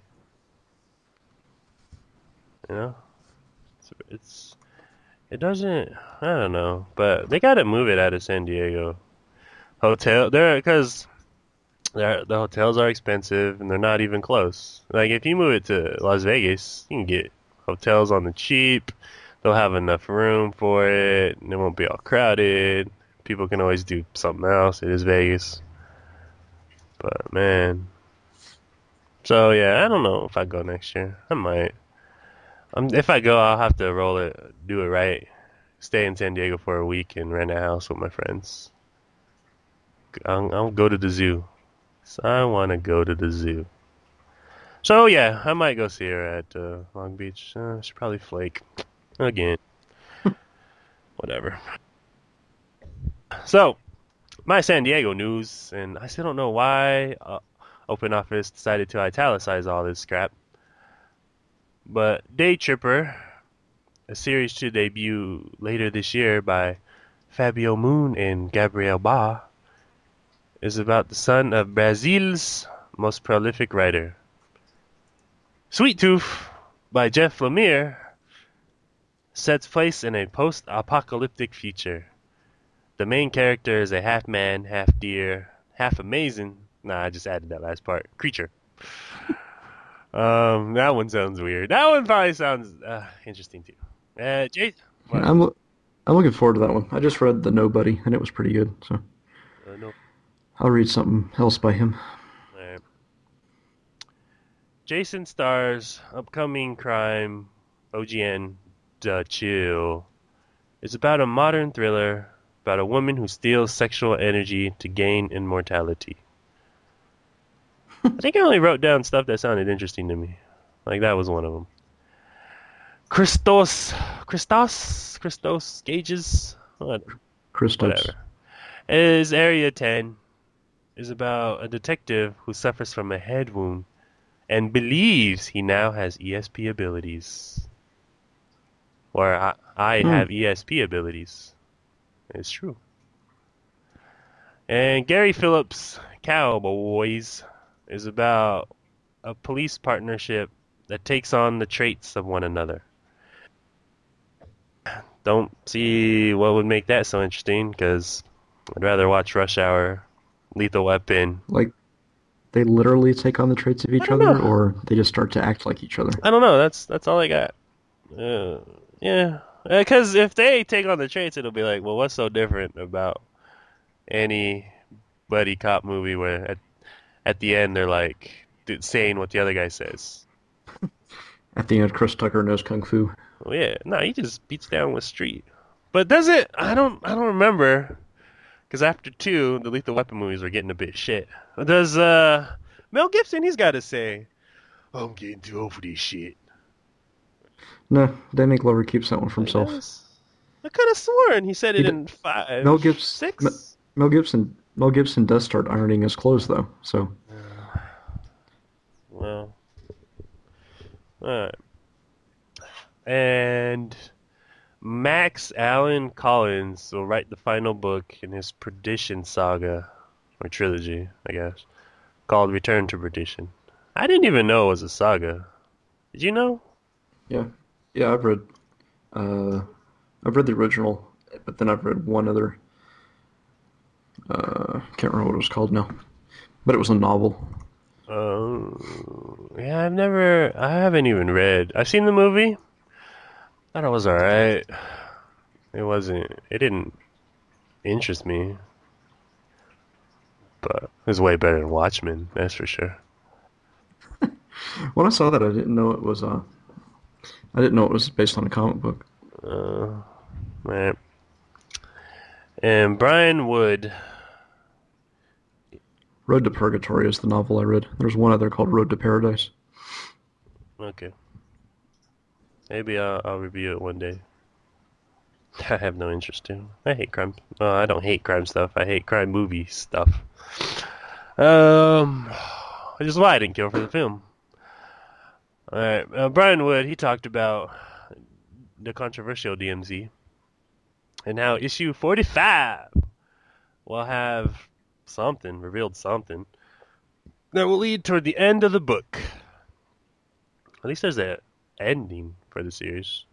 You know? It's... it's it doesn't... I don't know. But they gotta move it out of San Diego. Hotel... There... Because... They're, the hotels are expensive, and they're not even close. Like, if you move it to Las Vegas, you can get hotels on the cheap. They'll have enough room for it, and it won't be all crowded. People can always do something else. It is Vegas. But man, so yeah, I don't know if I go next year. I might. Um, if I go, I'll have to roll it, do it right. Stay in San Diego for a week and rent a house with my friends. I'll, I'll go to the zoo. So I want to go to the zoo. So yeah, I might go see her at uh, Long Beach. Uh, she'll probably flake again. Whatever. So, my San Diego news, and I still don't know why uh, Open Office decided to italicize all this crap. But Day Tripper, a series to debut later this year by Fabio Moon and Gabriel Ba, is about the son of Brazil's most prolific writer. Sweet Tooth by Jeff Lemire sets place in a post-apocalyptic future. The main character is a half man, half deer, half amazing. Nah, I just added that last part. Creature. um, that one sounds weird. That one probably sounds uh, interesting too. Uh, Jay, what? I'm lo- I'm looking forward to that one. I just read The Nobody, and it was pretty good. So Uh, no. I'll read something else by him. Alright. Jason Starr's upcoming crime, O G N, Duh, Chill, is about a modern thriller about a woman who steals sexual energy to gain immortality. I think I only wrote down stuff that sounded interesting to me. Like that was one of them. Christos, Christos, Christos Gages, what, Christos. whatever. Is Area ten is about a detective who suffers from a head wound and believes he now has E S P abilities. Or I, I Hmm. have E S P abilities. It's true. And Gary Phillips' Cowboys is about a police partnership that takes on the traits of one another. Don't see what would make that so interesting, because I'd rather watch Rush Hour, Lethal Weapon. Like, they literally take on the traits of each don't other, know. or they just start to act like each other? I don't know. That's that's all I got. Uh, yeah, because if they take on the traits, it'll be like, well, what's so different about any buddy cop movie where at at the end they're like d- saying what the other guy says? At the end, Chris Tucker knows Kung Fu. Well, yeah, no, he just beats down with street. But does it? I don't. I don't remember. Because after two, the Lethal Weapon movies were getting a bit shit. Does uh Mel Gibson? He's got to say, I'm getting too old for this shit. No, Danny Glover keeps that one for Like, that himself. was- I could have sworn he said it He d- in five, Mel Gibson, six. Mel, Mel Gibson, Mel Gibson does start ironing his clothes though. So Well, alright. And Max Allan Collins will write the final book in his Perdition saga, or trilogy, I guess, called Return to Perdition. I didn't even know it was a saga. Did you know? yeah, yeah, I've read, uh, I've read the original, but then I've read one other. Uh, can't remember what it was called now, but it was a novel. Uh, yeah, I've never, I haven't even read. I've seen the movie. Thought it was alright. It wasn't, it didn't interest me. But it was way better than Watchmen, that's for sure. When I saw that, I didn't know it was uh, I didn't know it was based on a comic book. Uh, right. And Brian Wood, Road to Purgatory is the novel I read. There's one other called Road to Paradise. okay. Maybe I'll, I'll review it one day. I have no interest in. I hate crime. Well, I don't hate crime stuff. I hate crime movie stuff. Um, which is why I didn't kill for the film. All right, uh, Brian Wood. He talked about the controversial D M Z and how issue forty-five will have something revealed, something that will lead toward the end of the book. At least there's a ending for the series.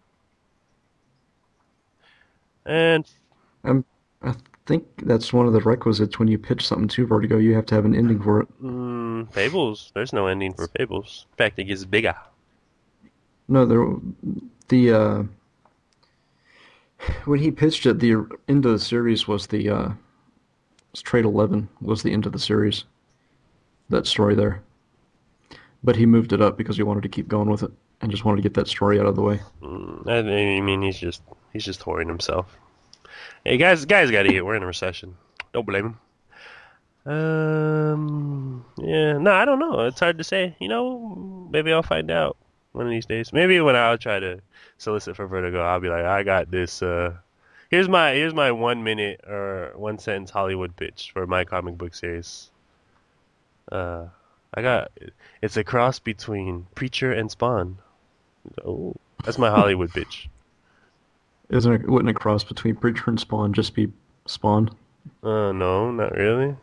And Um, I think that's one of the requisites when you pitch something to Vertigo. You have to have an ending for it. mm, Fables, there's no ending for Fables. In fact, it gets bigger. No, there, the uh, when he pitched it, the end of the series was the uh, Straight Eleven was the end of the series. that story there. But he moved it up because he wanted to keep going with it and just wanted to get that story out of the way. Mm, I mean, he's just he's just whoring himself. Hey, guys, guys got to eat. We're in a recession. Don't blame him. Um, yeah, no, I don't know. It's hard to say. You know, maybe I'll find out one of these days. Maybe when I'll try to solicit for Vertigo, I'll be like, I got this. Uh, here's my here's my one minute or one sentence Hollywood pitch for my comic book series. Uh, I got it's a cross between Preacher and Spawn. Oh, that's my Hollywood pitch. Isn't it, wouldn't a cross between Preacher and Spawn just be Spawn? Uh, no, not really.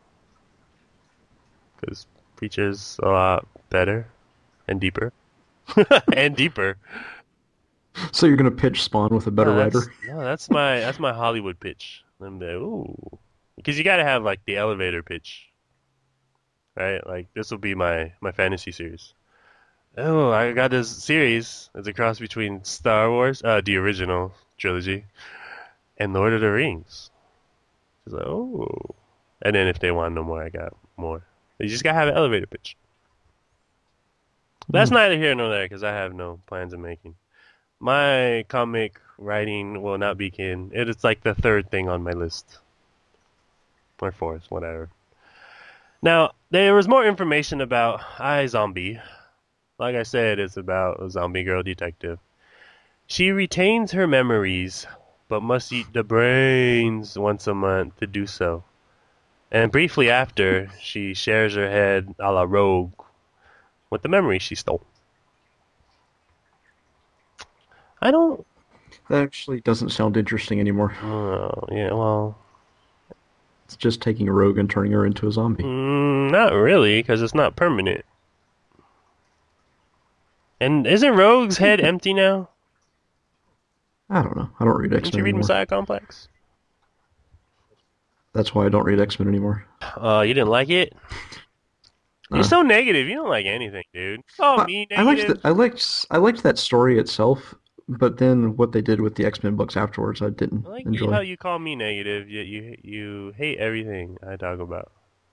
Because Preacher's a lot better and deeper. and deeper. So you're gonna pitch Spawn with a better no, that's, writer? No, that's my that's my Hollywood pitch. I'm like, ooh, because you got to have like the elevator pitch, right? Like this will be my my fantasy series. Oh, I got this series. It's a cross between Star Wars, uh, the original trilogy, and Lord of the Rings. It's like, oh, and then if they want no more, I got more. You just gotta have an elevator pitch. That's Hmm. neither here nor there because I have no plans of making. My comic writing will not begin. It is like the third thing on my list. Or fourth, whatever. Now, there was more information about iZombie. Like I said, it's about a zombie girl detective. She retains her memories, but must eat the brains once a month to do so. And briefly after, she shares her head a la Rogue with the memories she stole. I don't... That actually doesn't sound interesting anymore. Oh, yeah, well... It's just taking a rogue and turning her into a zombie. Mm, not really, because it's not permanent. And isn't Rogue's head empty now? I don't know. I don't read Didn't X-Men you read anymore. Messiah Complex? That's why I don't read X-Men anymore. Oh, uh, you didn't like it? You're Uh. so negative. You don't like anything, dude. Oh, I, me I liked negative. the, I liked I liked that story itself, but then what they did with the X-Men books afterwards, I didn't I like enjoy. how you call me negative, yet you you hate everything I talk about.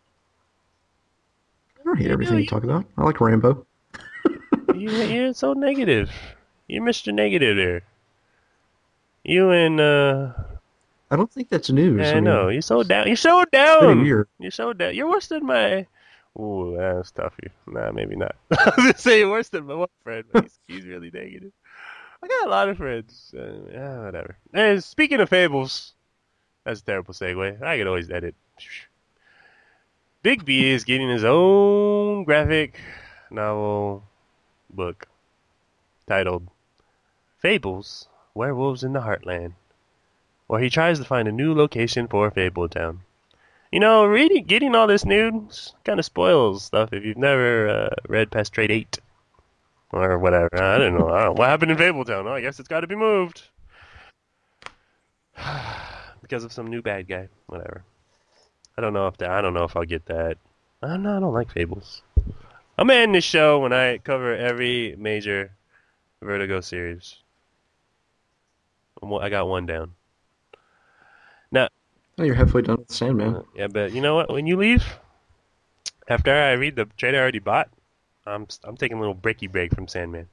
I don't hate You everything do, you talk about. I like Rambo. You, you're so negative. You're Mister Negative there. You and uh, I don't think that's news. I I mean, know you're so down. You're so pretty down. weird. You're so down. You're worse than my. Ooh, that's tough. Nah, maybe not. I was gonna say you're worse than my one friend, but he's, he's really negative. I got a lot of friends. Uh, yeah, whatever. And speaking of fables, that's a terrible segue. I could always edit. Big B is getting his own graphic novel book titled Fables, Werewolves in the Heartland, where he tries to find a new location for Fabletown. You know, reading, getting all this news kind of spoils stuff if you've never uh, read past Trade eight. Or whatever. I don't know. I don't, what happened in Fabletown? Oh, I guess it's got to be moved. Because of some new bad guy. Whatever. I don't know if that, I don't know if I'll get that. I don't know. I don't like Fables. I'm gonna end this show when I cover every major Vertigo series. I got one down. Now, Oh, you're halfway done with Sandman. uh, yeah, but you know what? When you leave, after I read the trade I already bought, I'm I'm taking a little breaky break from Sandman.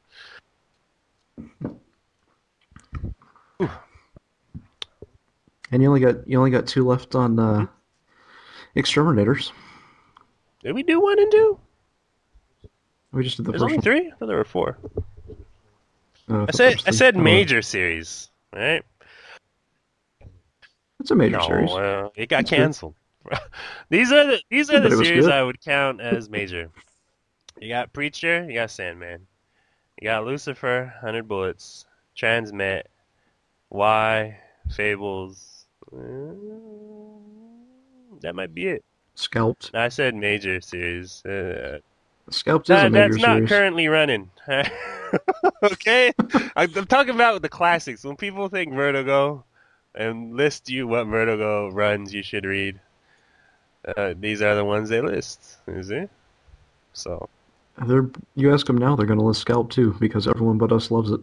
Ooh. And you only got you only got two left on uh, Exterminators. Did we do one and two? We just did the There's first only one. three? I thought there were four. Uh, I thought said there was I three. said Oh, major series, right? It's a major No, series. uh, it got It's good. canceled. these are the these are Yeah, the but it was series good. I would count as major. You got Preacher, you got Sandman, you got Lucifer, one hundred Bullets, Transmet, Y, Fables. Uh, that might be it. Scalped. I said major series. Uh, Scalped is a that, major that's not series. currently running. Okay, I'm, I'm talking about the classics. When people think Vertigo and list you what Vertigo runs you should read, uh, these are the ones they list. You see? So They're, you ask them now, they're going to list Scalp too, because everyone but us loves it.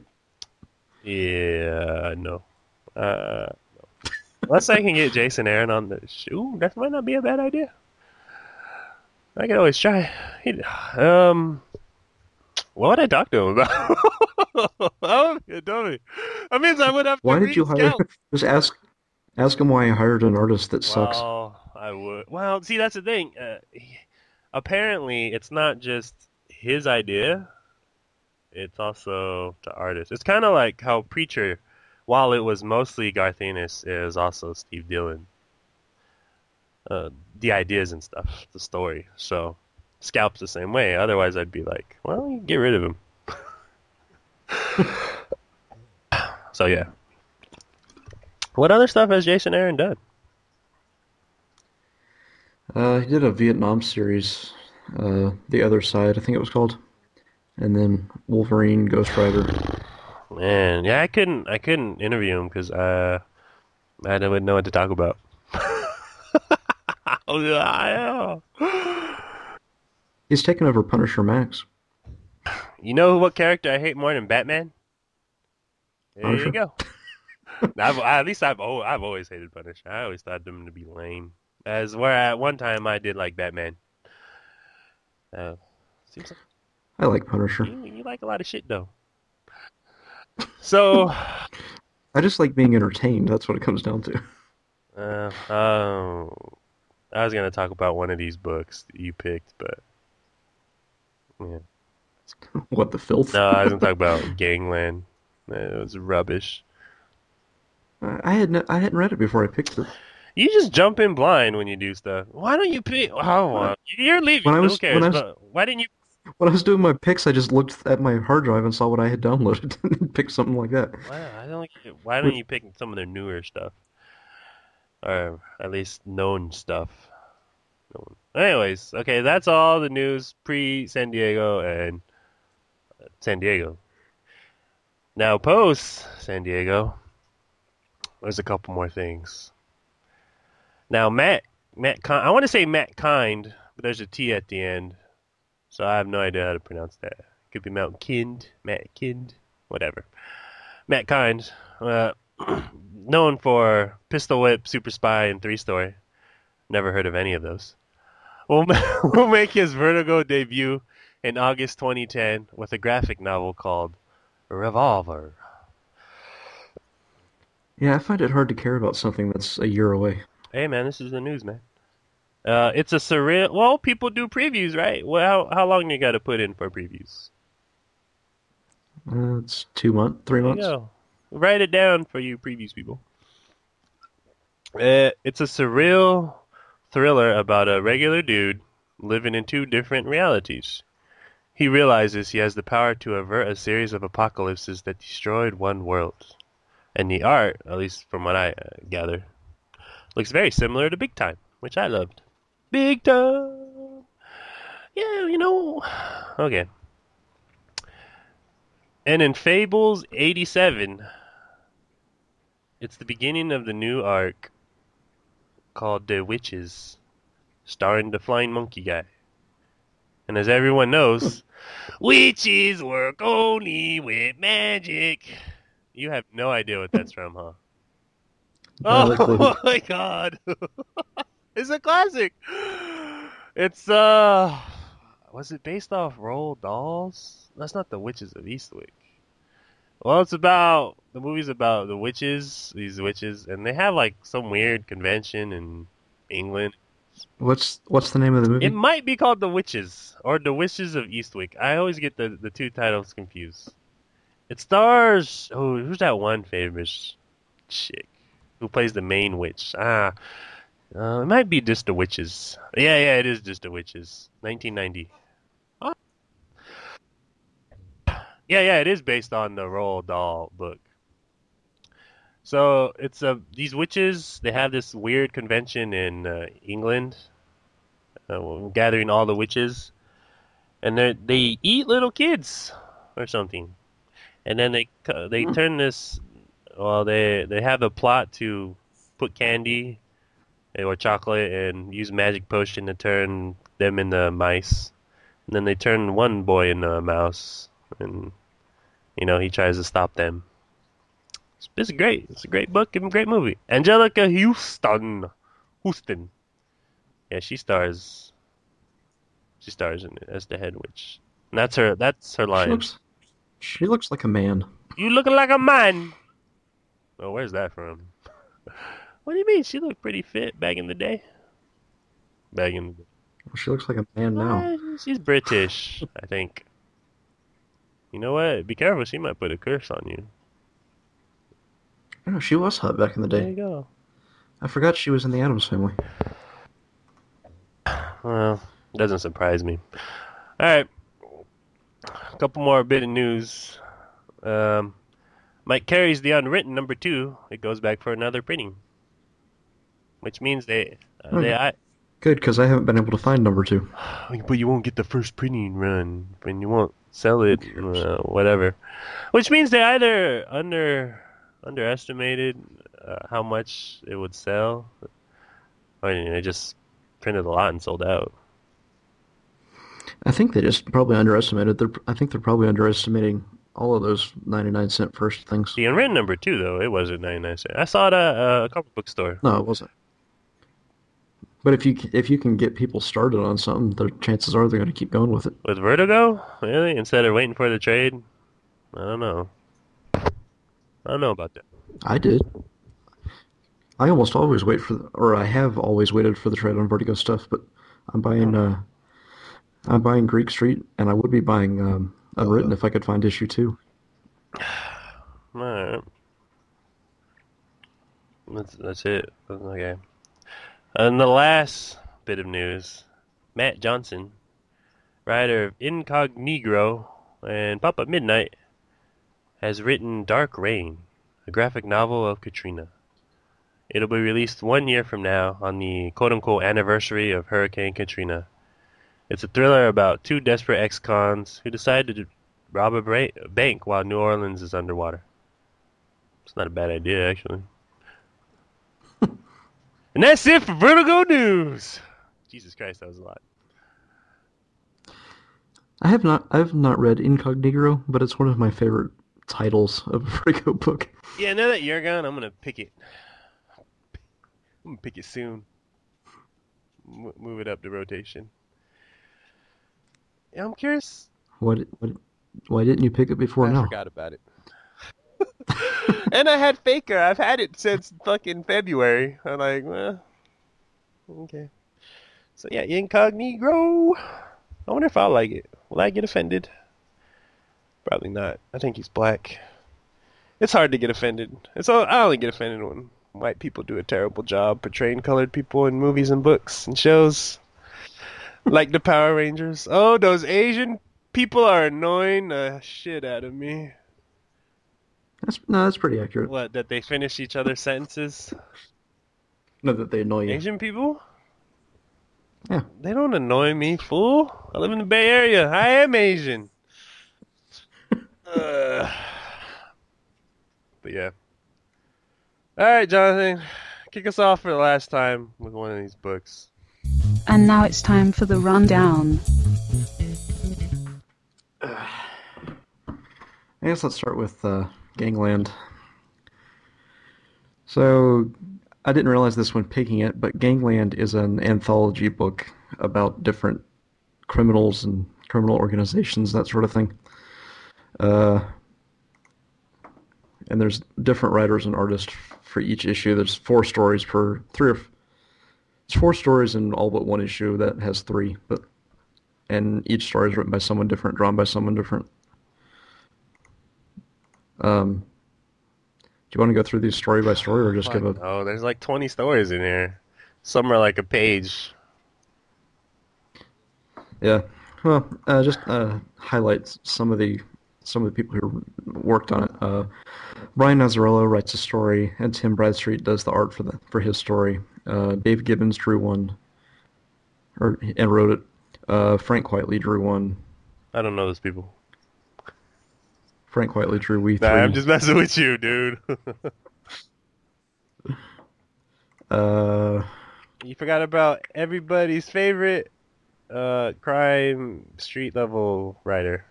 yeah, no. Uh, unless I can get Jason Aaron on the show, that might not be a bad idea. I can always try. He, um, what would I talk to him about? Oh, yeah, tell me. That means I would have to Why did read you hire? Scalp. Just ask ask him why I hired an artist that sucks. Well, I would. Well, see, that's the thing. Uh, he- apparently, it's not just his idea. It's also the artist. It's kind of like how Preacher, while it was mostly Garth Ennis, is also Steve Dillon. Uh, the ideas and stuff, the story. So, Scalp's the same way. Otherwise, I'd be like, well, you get rid of him. So yeah. What other stuff has Jason Aaron done? Uh, he did a Vietnam series, uh, The Other Side, I think it was called, and then Wolverine, Ghost Rider. Man, yeah, I couldn't, I couldn't interview him because uh, I wouldn't know what to talk about. Oh, yeah. He's taken over Punisher Max. You know what character I hate more than Batman? There Punisher? you go. I've, at least I've oh, I've always hated Punisher. I always thought them to be lame. As where at one time I did like Batman. Uh, seems like I like Punisher. you, you like a lot of shit though. So, I just like being entertained. That's what it comes down to. uh, um, I was gonna talk about one of these books that you picked, but yeah. What the filth? No, I was gonna talk about Gangland. It was rubbish. I had no, I hadn't read it before I picked it. You just jump in blind when you do stuff. Why don't you pick? Oh, well, you're leaving. When I was- Who cares? when I was- But why didn't you? When I was doing my picks, I just looked at my hard drive and saw what I had downloaded and picked something like that. Why, I don't. Why don't you pick some of their newer stuff, or at least known stuff? Anyways, okay, that's all the news pre San Diego and San Diego. Now post San Diego, there's a couple more things. Now Matt, Matt, Kind, I want to say Matt Kind, but there's a T at the end, so I have no idea how to pronounce that. Could be Mount Kind, Matt Kind, whatever. Matt Kind, uh, known for Pistol Whip, Super Spy, and Three Story. Never heard of any of those. Will will make his Vertigo debut in August twenty ten with a graphic novel called Revolver. Yeah, I find it hard to care about something that's a year away. Hey man, this is the news, man. Uh, it's a surreal. Well, people do previews, right? Well, how, how long you got to put in for previews? Uh, it's two months, three There you months. go. Write it down for you previews people. Uh, it's a surreal thriller about a regular dude living in two different realities. He realizes he has the power to avert a series of apocalypses that destroyed one world. And the art, at least from what I uh, gather, looks very similar to Big Time, which I loved. Big Time! Yeah, you know. Okay. And in Fables eighty-seven, it's the beginning of the new arc called The Witches, starring the flying monkey guy. And as everyone knows, witches work only with magic. You have no idea what that's from, huh? No, that's Oh cool. my god. It's a classic. It's uh was it based off Roald Dolls? That's not the Witches of Eastwick. Well, it's about the movie's about the witches, these witches, and they have like some weird convention in England. What's what's the name of the movie? It might be called The Witches or The Witches of Eastwick. I always get the, the two titles confused. It stars oh, who's that one famous chick who plays the main witch? Ah, uh, it might be just The Witches. Yeah, yeah, it is just The Witches. nineteen ninety. Oh. Yeah, yeah, it is based on the Roald Dahl book. So it's uh, these witches. They have this weird convention in uh, England, uh, gathering all the witches, and they they eat little kids or something, and then they cu- they turn this. Well, they they have a plot to put candy or chocolate and use magic potion to turn them into mice, and then they turn one boy into a mouse, and you know he tries to stop them. It's, it's great. It's a great book and a great movie. Angelica Houston. Houston. Yeah, she stars. She stars in it as the head witch. And that's her. That's her She line. looks, she looks like a man. You looking like a man. Oh, where's that from? What do you mean? She looked pretty fit back in the day. Back in the day. She looks like a man now. Uh, she's British, I think. You know what? Be careful. She might put a curse on you. Oh, she was hot back in the There you day. go. I forgot she was in the Addams Family. Well, doesn't surprise me. All right. A couple more bit of news. Um, Mike Carey's The Unwritten number two. It goes back for another printing, which means they uh, they. I, Good, because I haven't been able to find number two. but you won't get the first printing run, and you won't sell it, uh, whatever. Which means they either under underestimated uh, how much it would sell, or they just printed a lot and sold out. I think they just probably underestimated. They're, I think they're probably underestimating all of those ninety-nine cent first things. The Unwritten number two, though, it wasn't ninety-nine cents. I saw it at a comic book store. No, it wasn't. But if you if you can get people started on something, the chances are they're going to keep going with it. With Vertigo? Really? Instead of waiting for the trade? I don't know. I don't know about that. I did. I almost always wait for, the, or I have always waited for the trade on Vertigo stuff. But I'm buying, uh, I'm buying Greek Street, and I would be buying um, Unwritten if I could find issue two. Alright. That's, that's it. Okay. And the last bit of news, Matt Johnson, writer of Incognegro and Pop-Up Midnight, has written Dark Rain, a graphic novel of Katrina. It'll be released one year from now on the quote-unquote anniversary of Hurricane Katrina. It's a thriller about two desperate ex-cons who decide to rob a bra- bank while New Orleans is underwater. It's not a bad idea, actually. And that's it for Vertigo News. Jesus Christ, that was a lot. I have not, I have not read Incognegro, but it's one of my favorite titles of a Vertigo book. Yeah, now that you're gone, I'm gonna pick it. I'm gonna pick it soon. M- move it up to rotation. Yeah, I'm curious. What, what, why didn't you pick it before I now? forgot about it. And I had Faker. I've had it since fucking February. I'm like, well, okay. So yeah, Incognegro. I wonder if I'll like it. Will I get offended? Probably not. I think he's black. It's hard to get offended. It's all, I only get offended when white people do a terrible job portraying colored people in movies and books and shows. Like the Power Rangers. Oh, those Asian people are annoying the shit out of me. That's, no, that's pretty accurate. What, that they finish each other's sentences? No, that they annoy you. Asian people? Yeah. They don't annoy me, fool. I live in the Bay Area. I am Asian. uh, but yeah. Alright, Jonathan. Kick us off for the last time with one of these books. And now it's time for the rundown. I guess let's start with uh, Gangland. So, I didn't realize this when picking it, but Gangland is an anthology book about different criminals and criminal organizations, that sort of thing. Uh, and there's different writers and artists for each issue. There's four stories per three or it's four stories in all but one issue that has three, but and each story is written by someone different, drawn by someone different. Um, do you want to go through these story by story, or just give a? Oh, there's like twenty stories in here. Some are like a page. Yeah, well, uh, just uh, highlight some of the some of the people who worked on it. Uh, Brian Nazarello writes a story, and Tim Bradstreet does the art for the for his story. Uh, Dave Gibbons drew one, or and wrote it. Uh, Frank Whiteley drew one. I don't know those people. Frank Whiteley drew We Nah, Three. I'm just messing with you, dude. uh, You forgot about everybody's favorite uh, crime street level writer,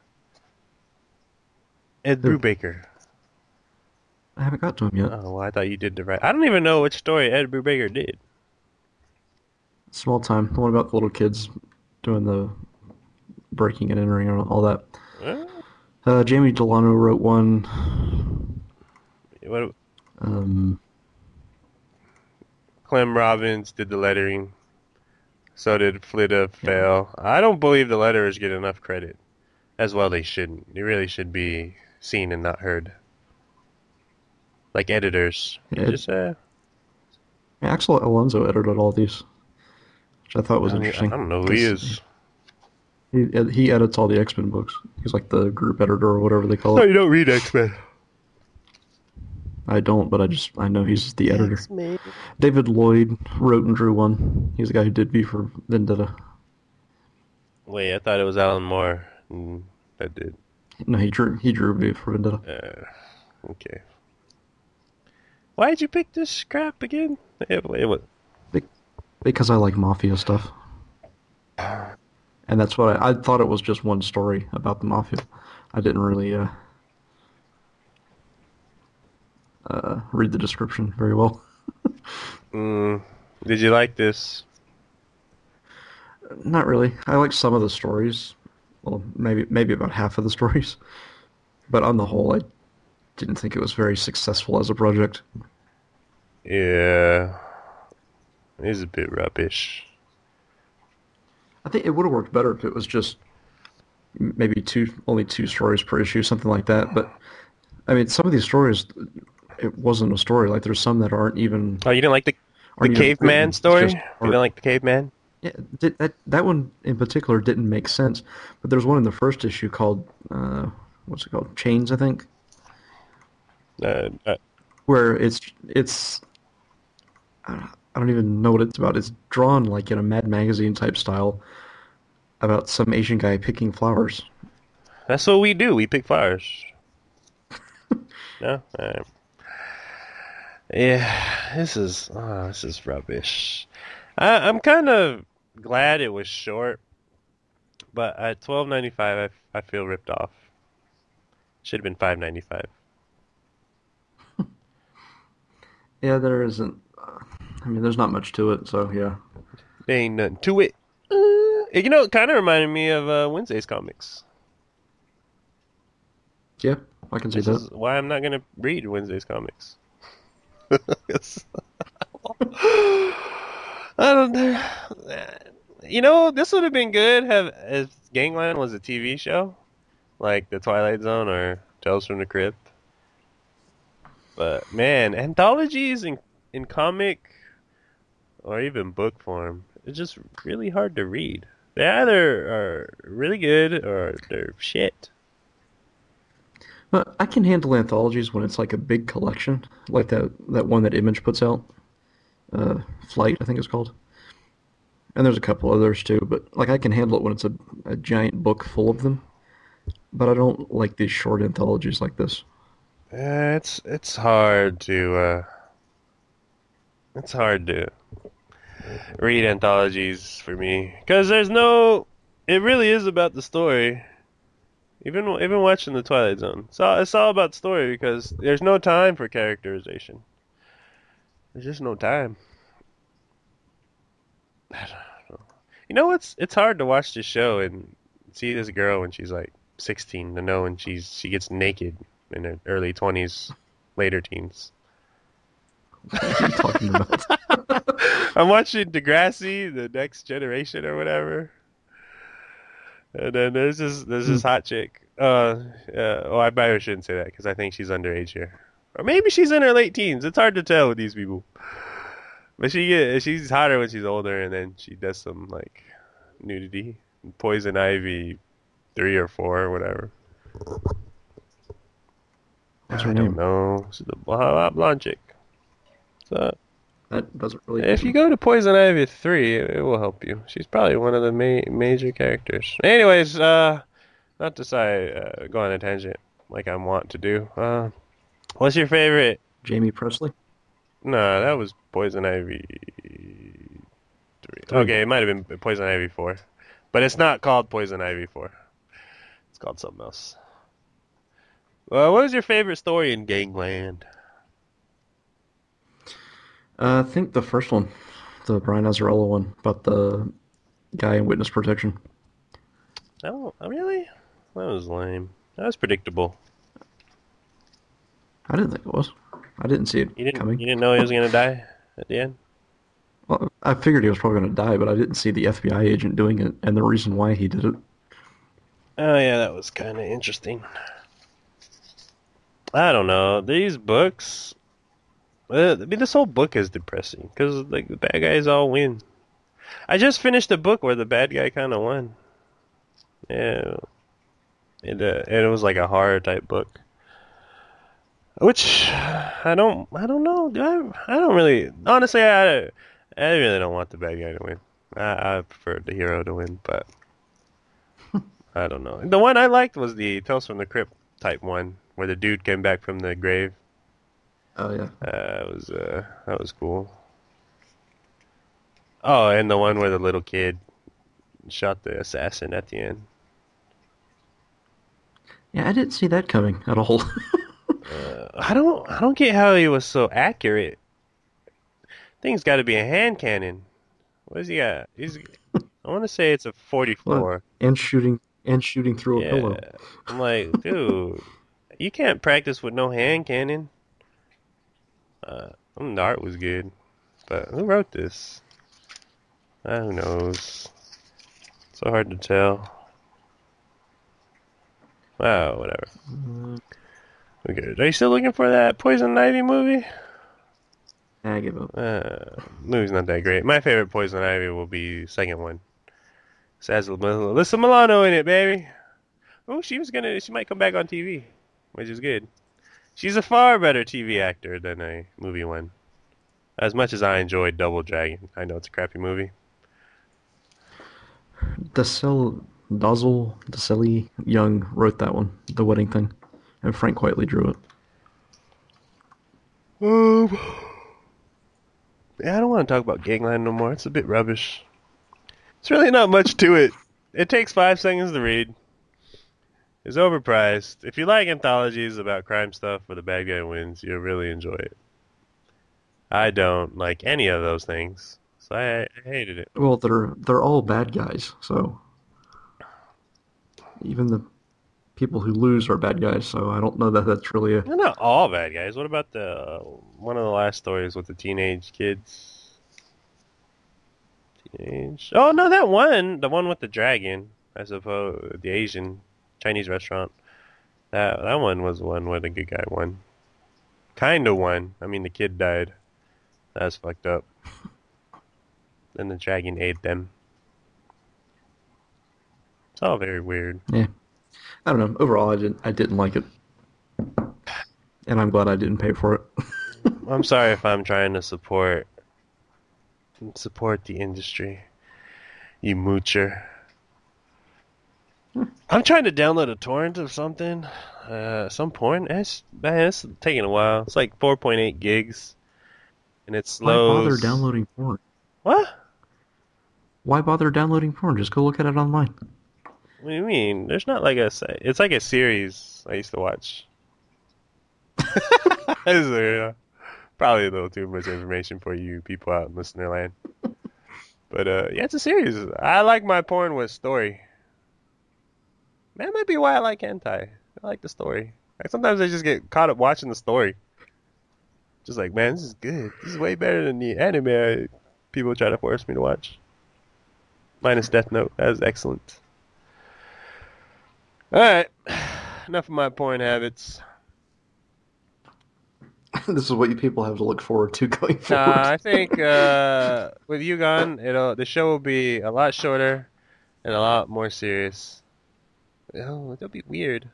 Ed Who? Brubaker. I haven't got to him yet. Oh, well, I thought you did the right. I don't even know which story Ed Brubaker did. Small Time, the one about the little kids doing the breaking and entering and all that. Huh? Uh, Jamie Delano wrote one. What? Um, Clem Robbins did the lettering. So did Flita Fail. I don't believe the letterers get enough credit. As well they shouldn't. They really should be seen and not heard. Like editors. Yeah, Just uh, Axel Alonso edited all these, which I thought was I, mean, I interesting. don't know who he is. He, he edits all the X-Men books. He's like the group editor or whatever they call Oh, it. you don't read X-Men. I don't, but I just I know he's the editor. X-Men. David Lloyd wrote and drew one. He's the guy who did V for Vendetta. Wait, I thought it was Alan Moore. Mm, that did. No, he drew he drew V for Vendetta. Uh, okay. Why'd you pick this crap again? It, it was... Because I like mafia stuff. And that's what I, I thought it was just one story about the mafia. I didn't really uh, uh, read the description very well. mm, did you like this? Not really. I like some of the stories. Well, maybe maybe about half of the stories. But on the whole, I didn't think it was very successful as a project. Yeah. It's a bit rubbish. I think it would have worked better if it was just maybe two, only two stories per issue, something like that. But I mean, some of these stories, it wasn't a story. Like there's some that aren't even. Oh, you didn't like the the aren't even written. caveman It's story? just You art. didn't like the caveman? Yeah, did, that that one in particular didn't make sense. But there's one in the first issue called uh, what's it called? Chains, I think, Uh, uh, where it's it's. I don't, I don't even know what it's about. It's drawn like in a Mad Magazine type style about some Asian guy picking flowers. that's what we do. We pick flowers. No? Alright. Yeah, this is oh, this is rubbish. I, I'm kind of glad it was short, but at twelve ninety five, I, I feel ripped off. Should have been five ninety five. Yeah, there isn't. Uh, I mean, there's not much to it, so yeah. There ain't nothing to it. Uh, you know, it kind of reminded me of uh, Wednesday's comics. Yeah, I can see This that. is why I'm not gonna read Wednesday's comics. I don't know. You know, this would have been good have if Gangland was a T V show, like The Twilight Zone or Tales from the Crypt. But man, anthologies in in comic or even book form, it's just really hard to read. They either are really good or they're shit. But I can handle anthologies when it's like a big collection, like that that one that Image puts out. Uh, Flight, I think it's called. And there's a couple others too, but like I can handle it when it's a, a giant book full of them. But I don't like these short anthologies like this. Uh, it's it's hard to uh, it's hard to read anthologies for me because there's no. It really is about the story. Even even watching the Twilight Zone, it's all, it's all about story because there's no time for characterization. There's just no time. I don't know. You know what's? It's hard to watch this show and see this girl when she's like sixteen to know when she's she gets naked in her early twenties, later teens. What are you talking about? I'm watching Degrassi, The Next Generation or whatever. And then there's this there's this hot chick. Uh, uh oh, I probably shouldn't say that because I think she's underage here, or maybe she's in her late teens. It's hard to tell with these people. But she get she's hotter when she's older, and then she does some like nudity, Poison Ivy, three or four or whatever. What's her I name? don't know. She's a bl- blonde chick. So That doesn't really. if you go to Poison Ivy three, it, it will help you. She's probably one of the ma- major characters. Anyways, uh, not to say uh, go on a tangent like I want to do. Uh, what's your favorite? Jamie Presley. No, that was Poison Ivy three. Okay, it might have been Poison Ivy four, but it's not called Poison Ivy four. It's called something else. Well, what was your favorite story in Gangland? Uh, I think the first one, the Brian Azzarello one, about the guy in witness protection. Oh, really? That was lame. That was predictable. I didn't think it was. I didn't see it You didn't coming. you didn't know he was gonna die at the end? Well, I figured he was probably going to die, but I didn't see the F B I agent doing it and the reason why he did it. Oh yeah, that was kind of interesting. I don't know. These books, uh, I mean, this whole book is depressing because like the bad guys all win. I just finished a book where the bad guy kind of won. Yeah, and, uh, and it was like a horror type book, which I don't, I don't know. Do I, I don't really, honestly, I, I really don't want the bad guy to win. I, I prefer the hero to win, but I don't know. The one I liked was the Tales from the Crypt type one, where the dude came back from the grave. Oh yeah. Uh, it was uh, that was cool. Oh, and the one where the little kid shot the assassin at the end. Yeah, I didn't see that coming at all. Uh, I don't, I don't get how he was so accurate. Thing's got to be a hand cannon. What does he got? He's, I want to say it's a forty-four. What? And shooting and shooting through Yeah, a pillow. I'm like, dude, you can't practice with no hand cannon. Uh, the art was good, but who wrote this? Uh, who knows? So hard to tell. Wow, whatever. Okay, are you still looking for that Poison Ivy movie? I give up. Uh, movie's not that great. My favorite Poison Ivy will be the second one. It has Alyssa Milano in it, baby. Oh, she was gonna. She might come back on T V, which is good. She's a far better T V actor than a movie one. As much as I enjoyed Double Dragon, I know it's a crappy movie. Dazzle, Dazzle, Dazzle Young wrote that one, the wedding thing, and Frank Whiteley drew it. Um, yeah, I don't want to talk about Gangland no more. It's a bit rubbish. It's really not much to it. It takes five seconds to read. It's overpriced. If you like anthologies about crime stuff where the bad guy wins, you'll really enjoy it. I don't like any of those things, so I, I hated it. Well, they're they're all bad guys, so even the people who lose are bad guys. So I don't know that that's really a. They're not all bad guys. What about the uh, one of the last stories with the teenage kids? Teenage. Oh no, that one, the one with the dragon. I suppose the Asian Chinese restaurant. That that one was the one where the good guy won. Kind of won. I mean, the kid died. That's fucked up. Then the dragon ate them. It's all very weird. Yeah, I don't know. Overall, I didn't I didn't like it, and I'm glad I didn't pay for it. I'm sorry if I'm trying to support support the industry. You moocher. I'm trying to download a torrent of something. Uh, some porn. It's, man, it's taking a while. It's like four point eight gigs. And it Why bother slows. downloading porn? What? Why bother downloading porn? Just go look at it online. What do you mean? There's not like a. se- It's like a series I used to watch. This is, uh, probably a little too much information for you people out in listener land. But uh, yeah, it's a series. I like my porn with story. That might be why I like hentai. I like the story. Like sometimes I just get caught up watching the story. Just like, man, this is good. This is way better than the anime I, people try to force me to watch. Minus Death Note. That was excellent. Alright. Enough of my porn habits. This is what you people have to look forward to going forward. Nah, I think uh, with you gone, it'll the show will be a lot shorter and a lot more serious. Oh, it'll be weird.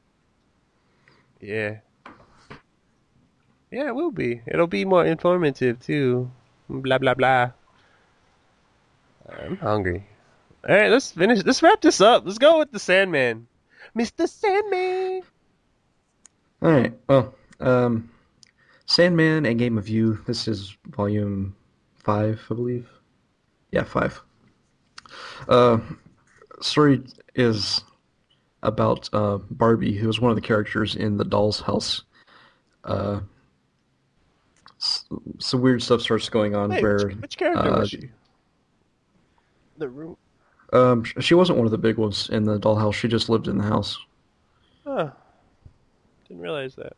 Yeah. Yeah, it will be. It'll be more informative too. Blah blah blah. I'm hungry. All right, let's finish. Let's wrap this up. Let's go with the Sandman, Mister Sandman. All right. Well, um, Sandman and Game of You. This is volume five, I believe. Yeah, five. Uh, story is about uh, Barbie, who is one of the characters in the Doll's House. Uh, s- some weird stuff starts going on Wait, where which, which character uh, was she? The room. Um, sh- she wasn't one of the big ones in the dollhouse. She just lived in the house. Huh. Didn't realize that.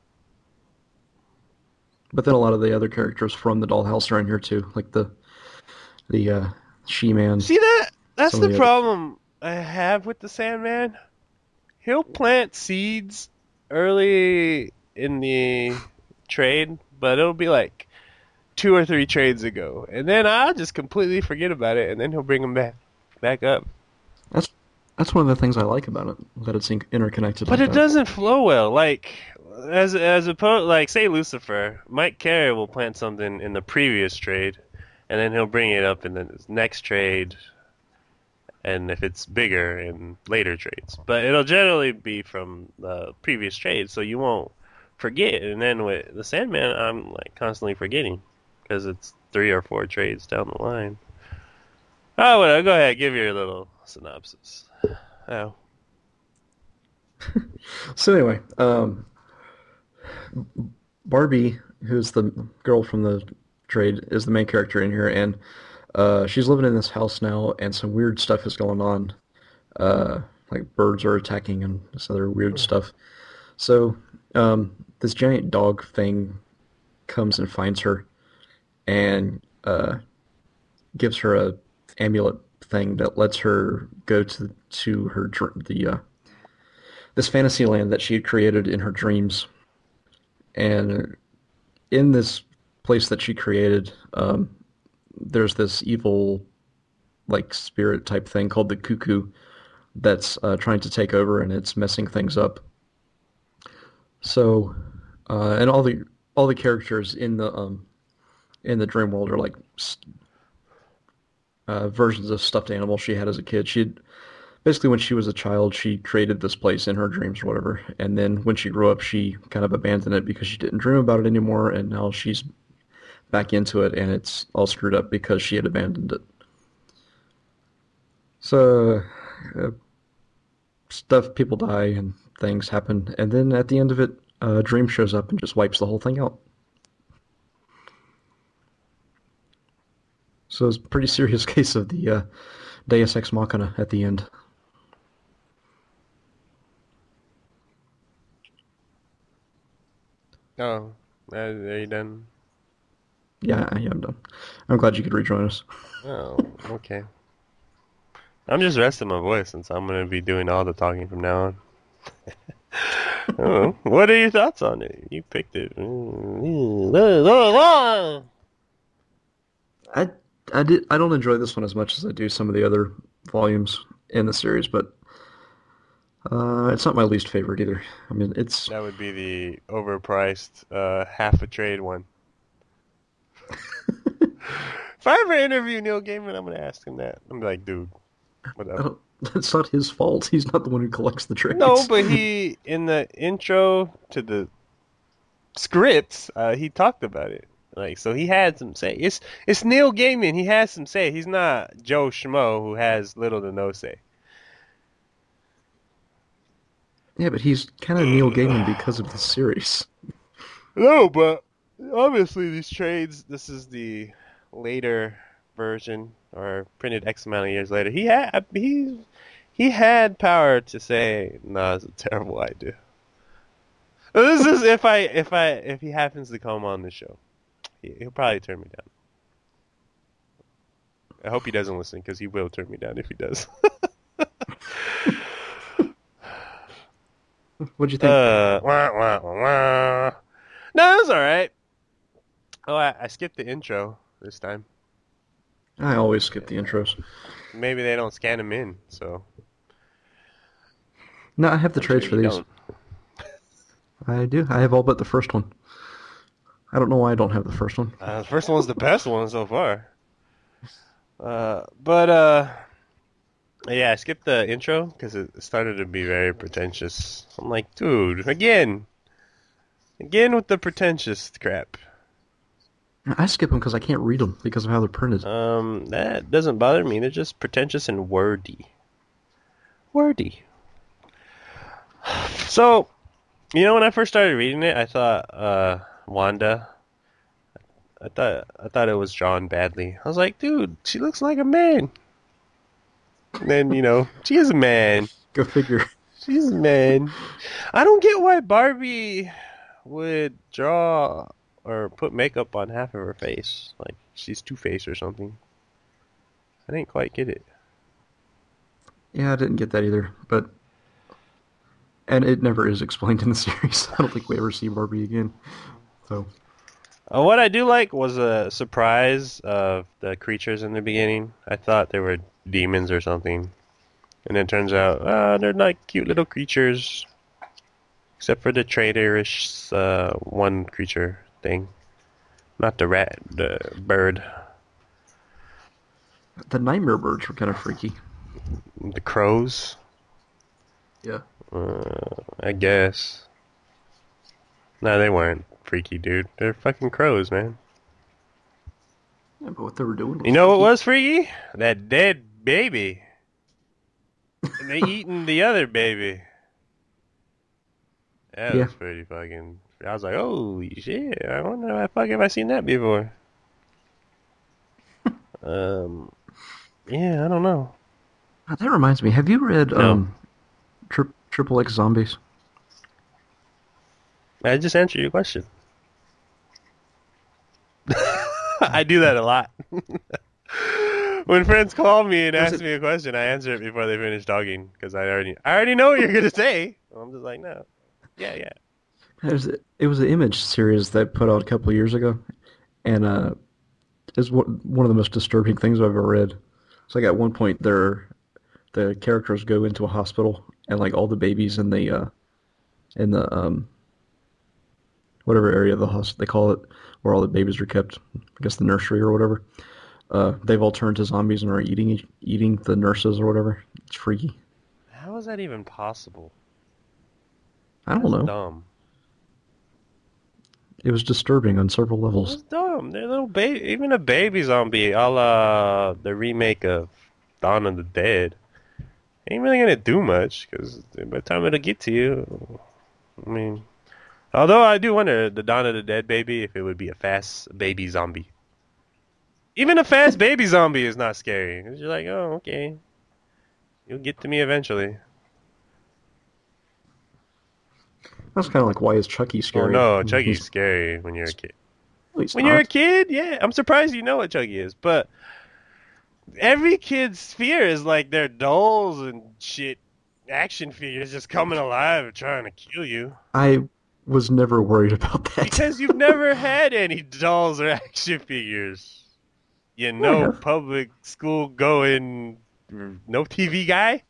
But then a lot of the other characters from the dollhouse are in here too, like the the uh, She-Man. See that? That's Some the of the other- problem I have with the Sandman. He'll plant seeds early in the trade, but it'll be like two or three trades ago, and then I'll just completely forget about it, and then he'll bring them back back up. That's that's one of the things I like about it, that it's in- interconnected. But like it that. doesn't flow well. Like as as opposed, like say Lucifer, Mike Carey will plant something in the previous trade, and then he'll bring it up in the next trade, and if it's bigger in later trades. But it'll generally be from the previous trade, so you won't forget. And then with the Sandman, I'm like constantly forgetting because it's three or four trades down the line. Oh, well, go ahead, give your little synopsis. Oh. So anyway, um, Barbie, who's the girl from the trade, is the main character in here, and uh, she's living in this house now, and some weird stuff is going on. Uh, like birds are attacking and this other weird stuff. So um, this giant dog thing comes and finds her, and uh, gives her a amulet thing that lets her go to to her dr- the uh, this fantasy land that she had created in her dreams. And in this place that she created, um, there's this evil, like, spirit type thing called the Cuckoo that's uh, trying to take over, and it's messing things up. So, uh, and all the all the characters in the um, in the dream world are like uh, versions of stuffed animals she had as a kid. She basically, when she was a child, she created this place in her dreams or whatever, and then when she grew up, she kind of abandoned it because she didn't dream about it anymore, and now she's back into it, and it's all screwed up because she had abandoned it. So, uh, stuff, people die, and things happen, and then at the end of it, uh, Dream shows up and just wipes the whole thing out. So it's a pretty serious case of the uh, Deus Ex Machina at the end. Oh, uh, are you done? Yeah, yeah, I'm done. I'm glad you could rejoin us. Oh, okay. I'm just resting my voice since I'm going to be doing all the talking from now on. Oh, what are your thoughts on it? You picked it. I I did I don't enjoy this one as much as I do some of the other volumes in the series, but uh, it's not my least favorite either. I mean, it's That would be the overpriced uh, half a trade one. If I ever interview Neil Gaiman, I'm going to ask him that. I'm like, dude, what I up? don't, it's not his fault. He's not the one who collects the trades. No, but he, in the intro to the scripts, uh, he talked about it. Like, so he had some say. It's it's Neil Gaiman. He has some say. He's not Joe Schmo who has little to no say. Yeah, but he's kind of Neil Gaiman because of the series. No, but obviously these trades. This is the later version, or printed X amount of years later. He had he he had power to say, "No, it's a terrible idea." This is if I if I if he happens to come on the show. He'll probably turn me down. I hope he doesn't listen, because he will turn me down if he does. What'd you think? Uh, wah, wah, wah, wah. No, it was alright. Oh, I, I skipped the intro this time. I always skip the intros. Maybe they don't scan them in, so. No, I have the I'm trades sure for you these. don't. I do. I have all but the first one. I don't know why I don't have the first one. Uh, the first one's the best one so far. Uh, but, uh, yeah, I skipped the intro because it started to be very pretentious. I'm like, dude, again. Again with the pretentious crap. I skip them because I can't read them because of how they're printed. Um, that doesn't bother me. They're just pretentious and wordy. Wordy. So, you know, when I first started reading it, I thought, uh, Wanda. I thought I thought it was drawn badly. I was like, dude, she looks like a man. And then, you know, she is a man. Go figure. She's a man. I don't get why Barbie would draw or put makeup on half of her face. Like, she's Two-Face or something. I didn't quite get it. Yeah, I didn't get that either, but and it never is explained in the series. I don't think we ever see Barbie again. So, Uh, what I do like was a surprise of the creatures in the beginning. I thought they were demons or something. And then it turns out, uh, they're like cute little creatures. Except for the traitorish uh, one creature thing. Not the rat, the bird. the nightmare birds were kind of freaky. The crows. Yeah. Uh, I guess. No, they weren't freaky, dude. They're fucking crows, man. Yeah, but what they were doing was You know what freaky. was freaky? That dead baby. And they eating the other baby. That Yeah. was pretty fucking... I was like, holy shit, I wonder if I fuck have I seen that before. um, yeah, I don't know. Ah, that reminds me. Have you read No. um, Tri- Triple X Zombies? I just answered your question. I do that a lot. When friends call me and Was ask it- me a question, I answer it before they finish talking because I already I already know what you're gonna say. I'm just like, no, yeah, yeah. It was, it was an Image series that put out a couple of years ago, and uh, it's one one of the most disturbing things I've ever read. It's like at one point, they're, the characters go into a hospital, and like all the babies in the uh, in the um, whatever area of the hospital they call it, where all the babies are kept, I guess the nursery or whatever. Uh, they've all turned to zombies and are eating each- eating the nurses or whatever. It's freaky. How is that even possible? I don't That's know. dumb. It was disturbing on several That's levels. dumb. They're little baby, even a baby zombie, a la the remake of Dawn of the Dead. Ain't really gonna do much because by the time it'll get to you, I mean, although I do wonder the Dawn of the Dead baby if it would be a fast baby zombie. Even a fast baby zombie is not scary. 'Cause you're like, oh, okay, you'll get to me eventually. That's kind of like, why is Chucky Oh scary? no, He's- Chucky's scary when you're a kid. he's When you're a not. kid, yeah, I'm surprised you know what Chucky is, but every kid's fear is like their dolls and shit, action figures just coming alive and trying to kill you. I was never worried about that. Because you've never had any dolls or action figures. You Yeah, I know, have. public school going, no T V guy?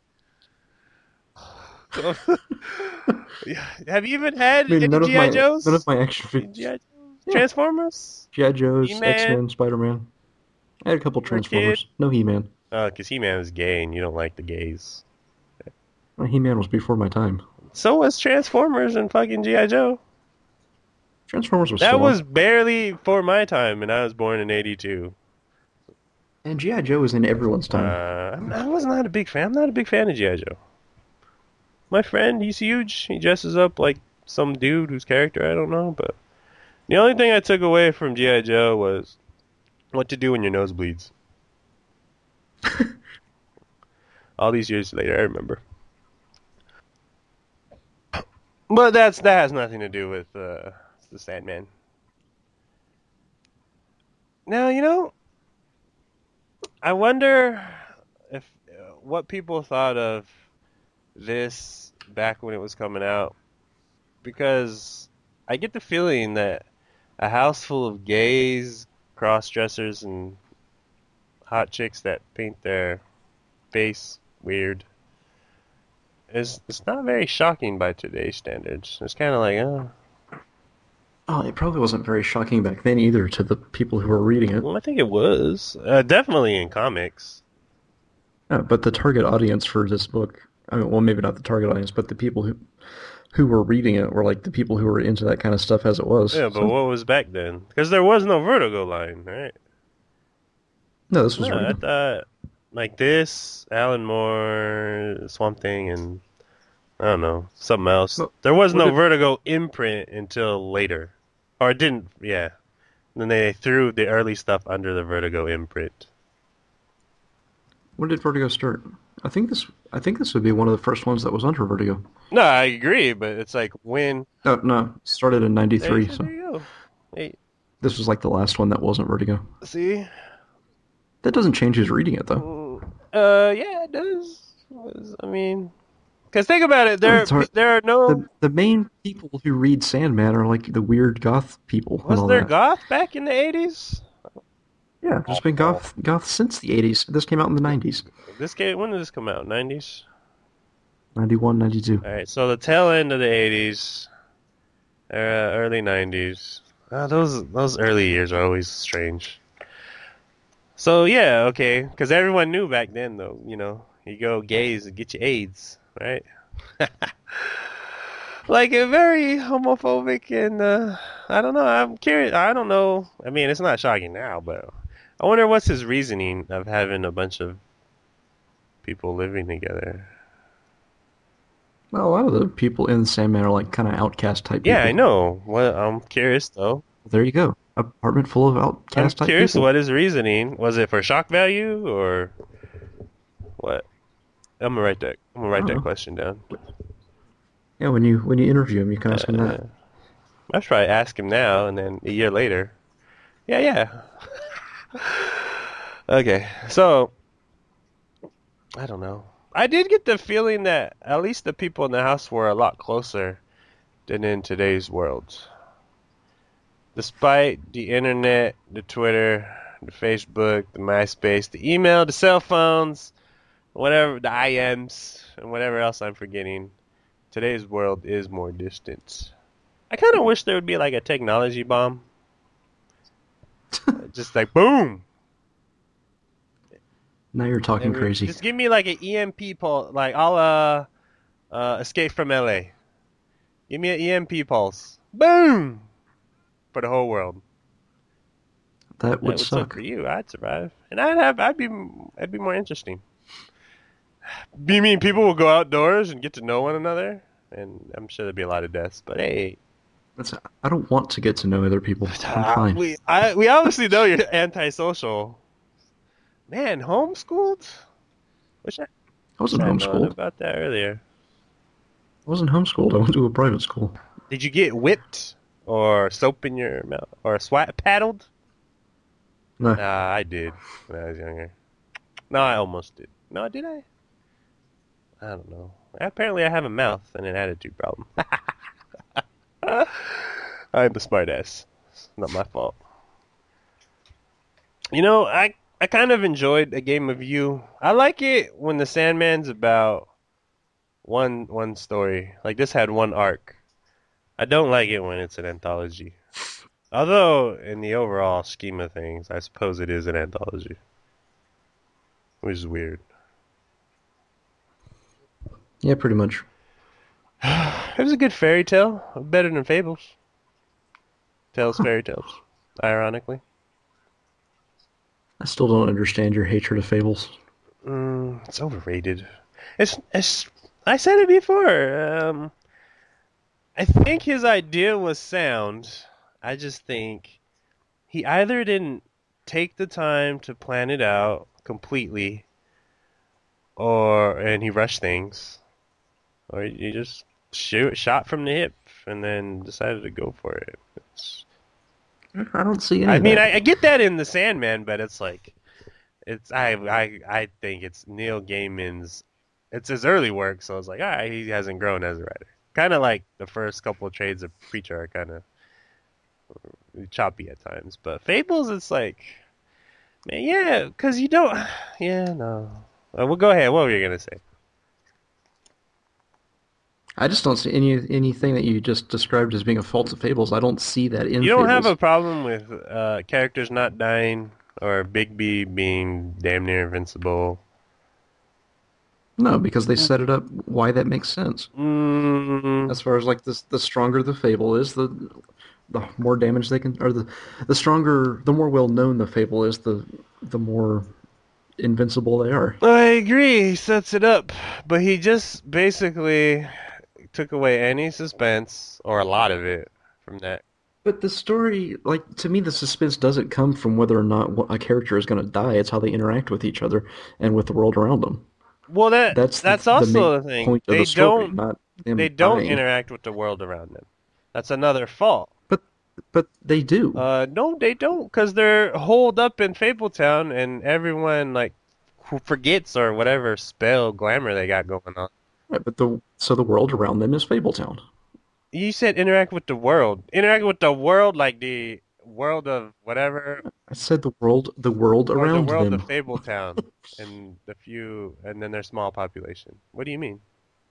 Yeah, have you even had I mean, any none of G I. my Joes? none of my action Any figures. G I. Joes? Yeah. Transformers? G I. Joes, He-Man. X-Men, Spider-Man. I had a couple For a kid? Transformers. No He-Man. Uh, because He-Man is gay and you don't like the gays. Well, He-Man was before my time. So was Transformers and fucking G I. Joe. Transformers was That still was on. barely for my time, and I was born in eighty-two. And G I. Joe was in everyone's Uh, time. I'm- I was not a big fan. I'm not a big fan of G I. Joe. My friend, he's huge. He dresses up like some dude whose character I don't know, but the only thing I took away from G I. Joe was what to do when your nose bleeds. All these years later, I remember. But that's that has nothing to do with uh, the Sandman. Now, you know, I wonder if uh, what people thought of this back when it was coming out, because I get the feeling that a house full of gays, cross-dressers, and hot chicks that paint their face weird is it's not very shocking by today's standards. It's kind of like, oh, Oh, it probably wasn't very shocking back then either to the people who were reading it. well, I think it was uh, definitely in comics. Uh, but the target audience for this book, I mean, well, maybe not the target audience, but the people who who were reading it were like the people who were into that kind of stuff as it was. Yeah, but So- what was back then? Because there was no Vertigo line, right? no, this was No, I Vertigo. thought like this, Alan Moore, Swamp Thing, and I don't know, something else. Well, There was what no did- Vertigo imprint until later. Or it didn't, yeah. Then they threw the early stuff under the Vertigo imprint. When did Vertigo start? I think this I think this would be one of the first ones that was under Vertigo. No, I agree, but it's like when. No, no, it started in There, ninety-three, so so there you go. Hey, this was like the last one that wasn't Vertigo. see? That doesn't change who's reading it, though. Mm, Uh, yeah, it does. Was- I mean, because think about it, there it's hard- there are no. The the main people who read Sandman are like the weird goth people and Was all there that. goth back in the eighties? Yeah, there's been goth goth since the eighties. This came out in the nineties. This game, when did this come out? nineties? ninety-one, ninety-two. All right, so the tail end of the eighties, uh, early nineties. Uh, those those early years are always strange. So yeah, okay, because everyone knew back then, though. You know, you go gays and get you AIDS, right? Like a very homophobic and uh, I don't know. I'm curious. I don't know. I mean, it's not shocking now, but I wonder what's his reasoning of having a bunch of people living together. Well, a lot of the people in Sandman are like kind of outcast type Yeah, people. I know. Well, I'm curious though. There you go. Apartment full of I'm outcast type curious people. what his reasoning was. It for shock value or what? I'm gonna write that. I'm gonna write I that don't know. question down. Yeah, when you when you interview him, you can ask him Uh, that. I should probably ask him now, and then a year later. Yeah, yeah. Okay, so I don't know. I did get the feeling that at least the people in the house were a lot closer than in today's world. Despite the internet, the Twitter, the Facebook, the MySpace, the email, the cell phones, whatever, the I Ms, and whatever else I'm forgetting, today's world is more distant. I kind of wish there would be like a technology bomb. Just like boom. Now you're talking And we- crazy. Just give me like an E M P pulse, like I'll uh, uh, Escape from L A. Give me an E M P pulse. Boom! For the whole world. That That would would suck suck. for you. I'd survive, and I'd have. I'd be. I'd be more interesting. You mean people will go outdoors and get to know one another? And I'm sure there'd be a lot of deaths. But hey, That's, I don't want to get to know other people. I'm uh, fine. we I we obviously know you're antisocial. Man, homeschooled? Wish I, I wasn't I known homeschooled. about that earlier. I wasn't homeschooled. I went to a private school. Did you get whipped or soap in your mouth or swat paddled? No. Nah, I did when I was younger. No, I almost did. No, did I? I don't know. Apparently, I have a mouth and an attitude problem. I'm a smartass. It's not my fault. You know, I I kind of enjoyed a game of you. I like it when the Sandman's about one one story. Like this had one arc. I don't like it when it's an anthology. Although, in the overall scheme of things, I suppose it is an anthology. Which is weird. Yeah, pretty much. It was a good fairy tale. Better than Fables. Tales, fairy tales. Ironically. I still don't understand your hatred of Fables. Mm, it's overrated. It's, it's, I said it before. Um, I think his idea was sound. I just think he either didn't take the time to plan it out completely, or and he rushed things, or he just shoot shot from the hip and then decided to go for it. It's, I don't see any I of mean, that. I, I get that in the Sandman, but it's like, it's I I I think it's Neil Gaiman's. It's his early work, so it's like, ah, he hasn't grown as a writer. Kind of like the first couple of trades of Preacher are kind of choppy at times, but Fables, it's like, man, yeah, because you don't, yeah, no. Uh, well, go ahead. What were you gonna say? I just don't see any anything that you just described as being a fault of Fables. I don't see that in You don't have a Fables. problem with uh, characters not dying or Bigby being damn near invincible. No, because they set it up why that makes sense. Mm, As far as like this, the stronger the fable is, the the more damage they can, or the the stronger, the more well known the fable is, the the more invincible they are. I agree. He sets it up, but he just basically took away any suspense or a lot of it from that. But the story, like to me, the suspense doesn't come from whether or not a character is going to die. It's how they interact with each other and with the world around them. Well, that That's the, that's the main also the thing. point of They the story, don't not them they don't dying. interact with the world around them. That's another fault. But but they do. Uh, no, they don't, because they're holed up in Fabletown, and everyone like who forgets or whatever spell glamour they got going on. Right, but the so the world around them is Fabletown. You said interact with the world. Interact with the world, like the world of whatever, I said the world the world or the around world them. of Fabletown, and the few, and then their small population. What do you mean?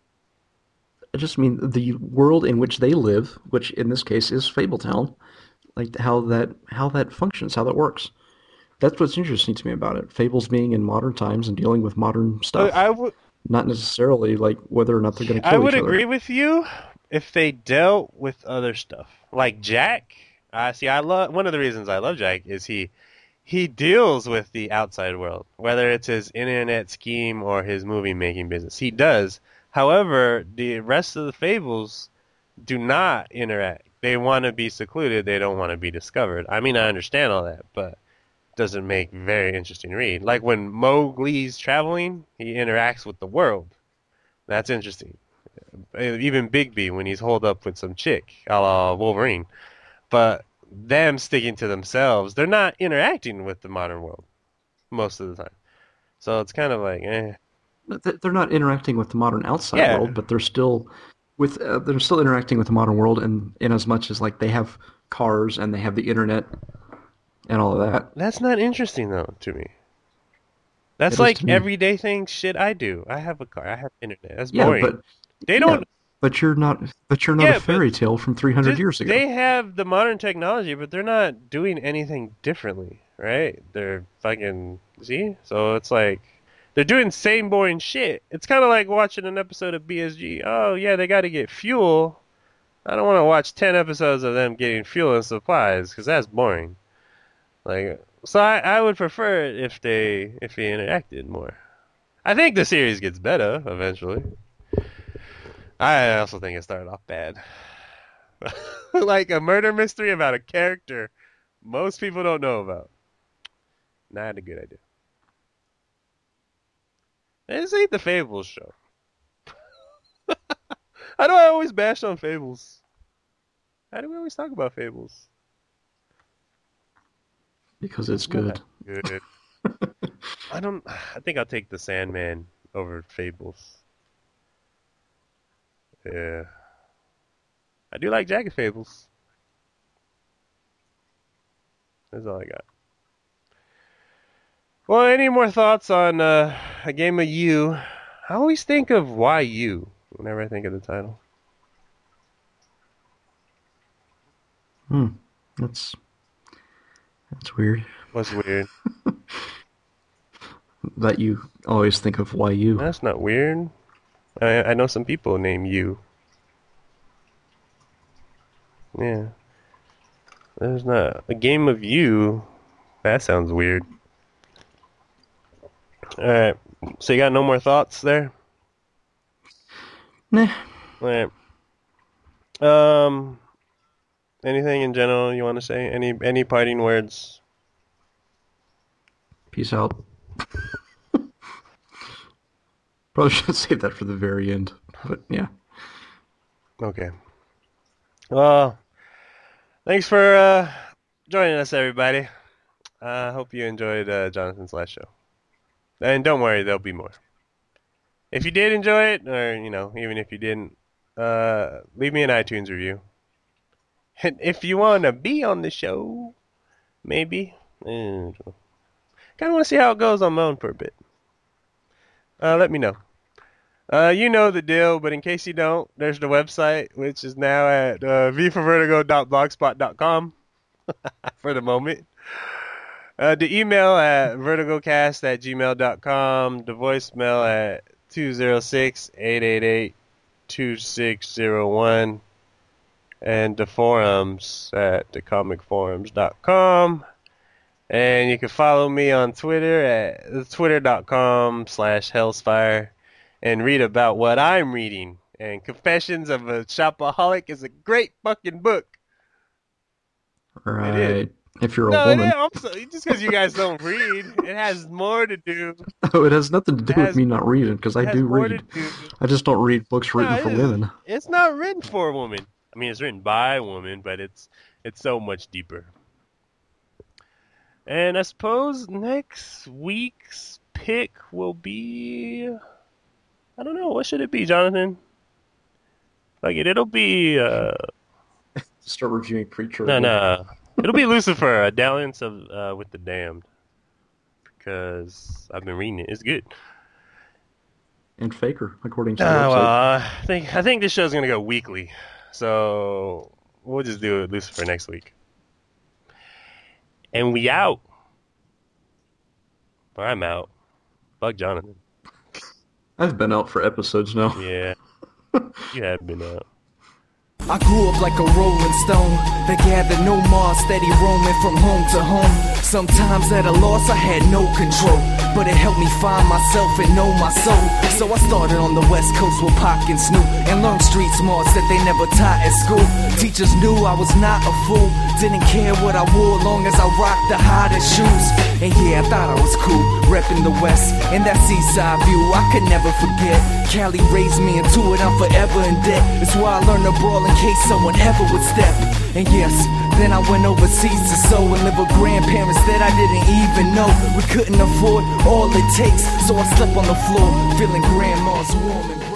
I just mean the world in which they live, which in this case is Fabletown, like how that how that functions, how that works. That's what's interesting to me about it. Fables being in modern times and dealing with modern Uh, stuff, I would not necessarily like whether or not they're going to I kill would each other. agree with you if they dealt with other stuff, like Jack. I see. I love one of the reasons I love Jack is he he deals with the outside world, whether it's his internet scheme or his movie making business. He does. However, the rest of the fables do not interact. They want to be secluded. They don't want to be discovered. I mean, I understand all that, but it doesn't make very interesting read. Like when Mowgli's traveling, he interacts with the world. That's interesting. Even Bigby when he's holed up with some chick, a la Wolverine. But them sticking to themselves, they're not interacting with the modern world most of the time. So it's kind of like, eh. Th- They're not interacting with the modern outside Yeah, world, but they're still with uh, they're still interacting with the modern world, and in as much as like they have cars and they have the internet and all of that. that's not interesting though to me. It That's is to like me. everyday thing shit I do. I have a car. I have internet. That's Yeah, boring. but They yeah, don't. but you're not but you're not a Yeah, but fairy tale from three hundred just, years ago. they have the modern technology, but they're not doing anything differently, right? They're fucking see. So it's like they're doing same boring shit. It's kind of like watching an episode of B S G. Oh yeah, they got to get fuel. I don't want to watch ten episodes of them getting fuel and supplies because that's boring. Like, so I, I would prefer it if they if they interacted more. I think the series gets better eventually. I also think it started off bad. Like a murder mystery about a character most people don't know about. Not a good idea. This ain't the Fables show. How do I always bash on Fables? How do we always talk about Fables? Because it's Not good. good. I don't. I think I'll take the Sandman over Fables. Yeah. I do like Jagged Fables. That's all I got. Well, any more thoughts on uh, a game of you? I always think of why you whenever I think of the title. Hmm. That's that's weird. What's weird? That you always think of why you. That's not weird. I I know some people named you. Yeah. There's not a game of you. That sounds weird. All right. So you got no more thoughts there? Nah. All right. Um. Anything in general you want to say? Any any parting words? Peace out. Probably should save that for the very end. But yeah. Okay. Well, thanks for uh, joining us, everybody. I uh, hope you enjoyed uh, Jonathan's last show. And don't worry, there'll be more. If you did enjoy it, or, you know, even if you didn't, uh, leave me an iTunes review. And if you want to be on the show, maybe. Kind of want to see how it goes on my own for a bit. Uh, let me know. Uh, you know the deal, but in case you don't, there's the website, which is now at uh, v for vertigo dot blogspot dot com for the moment. Uh, the email at vertigocast at gmail dot com, the voicemail at two oh six, eight eight eight, two six oh one, and the forums at the comic forums dot com. And you can follow me on Twitter at twitter dot com slash hellsfire and read about what I'm reading. And Confessions of a Shopaholic is a great fucking book. Right. It is. if you're a No, it, woman. I'm so, just because you guys don't read, it has more to do. Oh, it has nothing to do It with has- me not reading, because I it has do more read. to do. I just don't read books written No, for it is- women. It's not written for a woman. I mean, it's written by a woman, but it's it's so much deeper. And I suppose next week's pick will be, I don't know, what should it be, Jonathan? Like it, it'll be uh, Start reviewing Preacher. no, again. no, it'll be Lucifer, a dalliance of uh, with the damned, because I've been reading it. It's good. And Faker, according to Uh, the well, website. I think I think this show's gonna go weekly, so we'll just do it Lucifer next week. And we out. Or I'm out. Fuck Jonathan. I've been out for episodes now. Yeah, you have been out. I grew up like a rolling stone that gathered no more, steady roaming from home to home. Sometimes at a loss I had no control, but it helped me find myself and know my soul. So I started on the west coast with Pac and Snoop and learned street smarts that they never taught at school. Teachers knew I was not a fool, didn't care what I wore long as I rocked the hottest shoes. And yeah, I thought I was cool, repping the west and that seaside view I could never forget. Cali raised me into it, I'm forever in debt. That's why I learned to brawl in case someone ever would step. And yes, then I went overseas to sew and live with grandparents that I didn't even know. We couldn't afford all it takes, so I slept on the floor, feeling grandma's warm embrace.